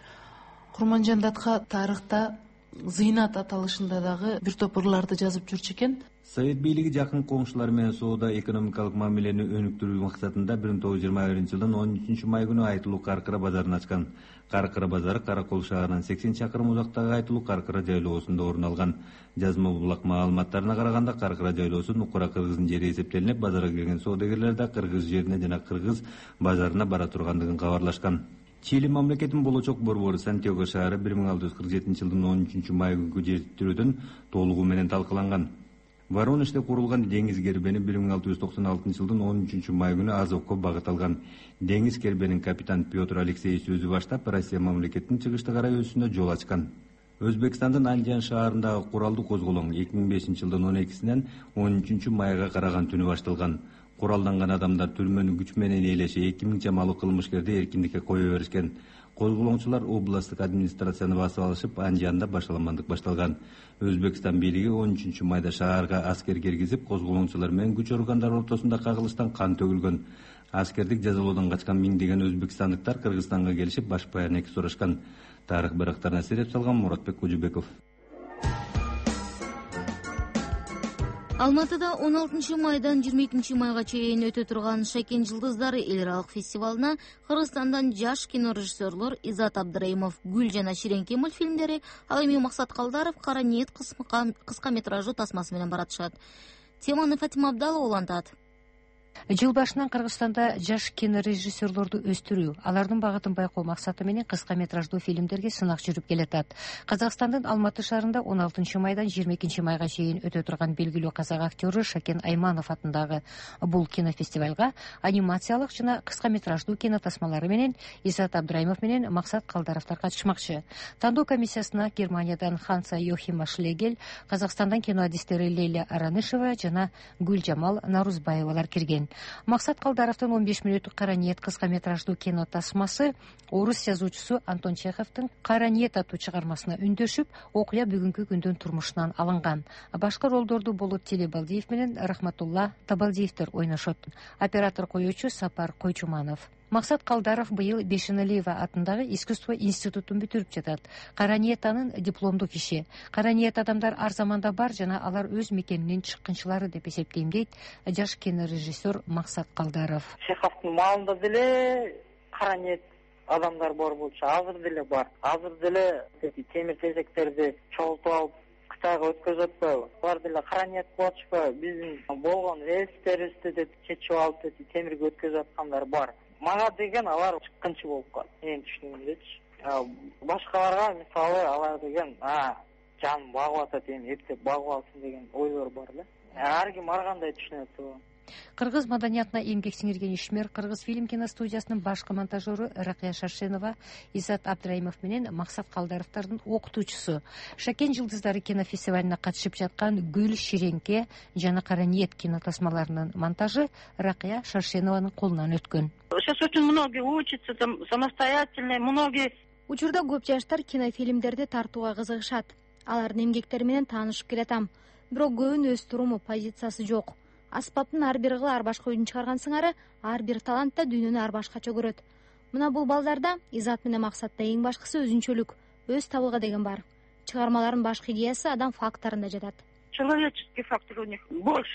Курманжан Датка тарыхта Зыйнат аталышында дагы бир топ ырларды жазып жүрчү экен. Совет бийлиги жакын коңшулар менен соода экономикалык мамилени өнүктүрүү максатында 1921-жылдын 13 май күнү Айтылуу Каркыра базарын ачкан. Каркыра базары Каракол шаарынан 80 чакырым узактагы Айтылуу Каркыра жайлоосунда орун алган. Жазма булак маалыматтарына караганда Каркыра жайлоосу Нукура кыргыздын жери эсептелинип, базарга келген соодагерлер да кыргыз жерине жана кыргыз базарына бара тургандыгын кабарлашкан. Чили мамлекетинин болочок борбору Сантьяго шаары 1647-жылдын 13 май күнкү жетиштирүүдөн толугу менен талкаланган. Воронежде курулган деңиз кербени 1696-жылдын 13 май күнү Азовко багыт алган. Деңиз кербенин капитан Петр Алексеевич өзү баштап Россия мамлекетинин чыгыштык арайөзүнө жол ачкан. Өзбекстандын Андиян шаарындагы куралдуу козголоң 2005-жылдын 12-синен 13 майга караган түнү башталган. Куралданган адамдар түрмөнү күч менен ээлеши 2000 чамалуу кылмышкерди эркиндикке кое беришкен. Козголоңчулар областтык администрацияны басып алышып, Андиянда башаламандык башталган. Өзбекстан бийлиги 13 майда шаарга аскер киргизип, козголоңчулар менен күч органдары ортосунда кагылыштан кан төгүлгөн. Аскердик жазалоодон качкан миңдеген өзбекстандыктар Кыргызстанга келишип, баш баянек сурашкан. Тарых барактарына сереп салган Муратбек Кожубеков. Алматыда 16 майдан 22 майга чейин өтө турган Шакен жылдыздары эл аралык фестивалына Кыргызстандан жаш кинорежиссерлор Изат Абдрайымов, Гүл жана Ширенке мультфильмдери, ал эми Максат Калдаров Кара ниет кыска метраждуу тасмасы менен баратышат. Теманы Фатима Абдалова улантат. Жыл башынан Кыргызстанда жаш кинорежиссерлорду өстүрүү, алардын багытын байкоо максаты менен кыска метраждуу фильмдерге сынак жүрүп келатат. Казакстандын Алматы шаарында 16 майдан 22 майга чейин өтө турган белгилүү казак актеру Шакен Айманов атындагы бул кинофестивалга анимациялык жана кыска метраждуу кино тасмалары менен Изат Абдрайымов менен Максат Калдаровдор катышмакчы. Тандоо комиссиясына Германиядан Ханса Йохима Шлегель, Казакстандан кино адистери Лейля Аранышева жана Гүлжамал Нарузбаевалар кирген. Максат Калдаровдун 15 мүнөттүк Кара ниет кыска метраждуу кино тасмасы орус жазуучусу Антон Чеховдун Кара ниет аттуу чыгармасына үндөшүп, окуя бүгүнкү күндүн турмушунан алынган. Башка ролдорду Болот Телебалдиев менен Рахматулла Табалдиевдер ойношот. Оператор коюучу Сапар Койчуманов. Максат Калдаров быйыл Бешеналиева атындагы искусство институтун бүтүрүп жатат. Кара ниет анын дипломдук иши. Кара ниет адамдар ар заманда бар жана алар өз мекенинин чыккынчылары деп эсептейм дейт жаш кинорежиссер Максат Калдаров. Чеховдун маалында деле кара ниет адамдар бар болчу, азыр деле бар. Азыр деле темир тезектерди чогултуп алып Кытайга өткөзүп атпайбы? Бар деле кара ниет болуп атпайбы? Биздин болгон рельстерибизди деп чечип алып темирге өткөзүп аткандар бар. Мага деген алар чыккынчы болуп калат. Мен түшүнгөмдөчү. Башкаларга мисалы алар деген, жаным багып атат, эми эптеп багып алсын деген ойлор бар да. Ар ким ар кандай түшүнөт. Кыргыз маданиятына эмгек сиңирген ишмер Кыргыз фильм киностудиясынын башкы монтажеру Ракия Шаршенова, Изат Абдрайымов менен Максат Калдаровдордун окутуучусу. Шакен жылдыздары кинофестивалына катышып жаткан Гүл, Ширенке жана Кара ниет кинотасмаларынын монтажы Ракия Шаршенованын колунан өткөн. Сейчас очень многие учатся самостоятельно, многие. Учурда көп жаштар кинофильмдерди тартууга кызыгышат. Алардын эмгектери менен таанышып келатам. Бирок көбүнүн өз туруму, позициясы жок. Аспаптын ар бир кылы ар башка ойун чыгарган сыңары, ар бир талант да дүйнөнү ар башкача көрөт. Мына бул балдарда Изат менен Максатта эң башкысы өзүнчөлүк, өз табыгы деген бар. Чыгармалардын башкы идеясы адам факторунда жатат. Человеческий фактор у них больше.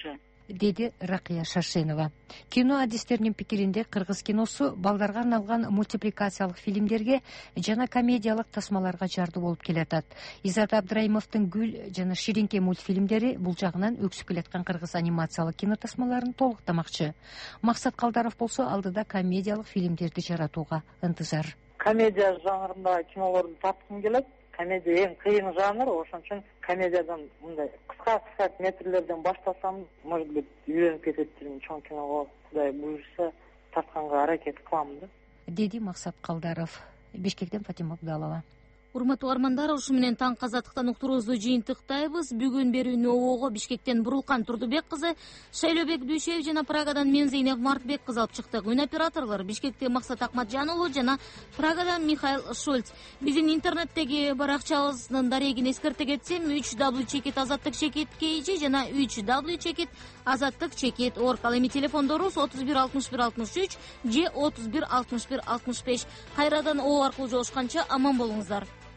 деди Ракыя Шаршенова. Кино адистеринин пикиринде кыргыз киносу балдарга арналган мультипликациялык фильмдерге жана комедиялык тасмаларга жардуу болуп келатат. Изат Абдрайымовдун Гүл жана Ширинке мультфильмдери бул жагынан өксүп келаткан кыргыз анимациялык кино тасмаларын толуктамакчы. Максат Калдаров болсо алдыда комедиялык фильмдерди жаратууга ынтызар. Комедия жанрындагы кинолорду тапкым келет. Комедия эң кыйын жанр, ошон үчүн комедиядан мындай кыска метрлерден баштасам, может быть, үйрөнүп кететирмин. Чоң киного Кудай буйрса тартканга аракет кылам да, деди Максат Калдаров. Бишкектен Фатима Абдалова. Урматтуу армандар, ушу менен таң казаттыктан уктуруубузду жыйынтыктайбыз. Бүгүн берүүнү обого Бишкектен Бурулкан Турдубек кызы, Шайлообек Дүйшөев жана Прагадан мен Зейнеп Мартбек кызы алып чыктык. Үн операторлор Бишкекте Максат Акматжан уулу жана Прагадан Михаил Шольц. Биздин интернеттеги баракчабыздын дарегин эскерте кетсем, www.azattik.kj жана www.azattik.org. Ал эми телефондорубуз 31 61 63 же 31 61 65. Кайрадан о аркылуу жолушканча аман болуңуздар.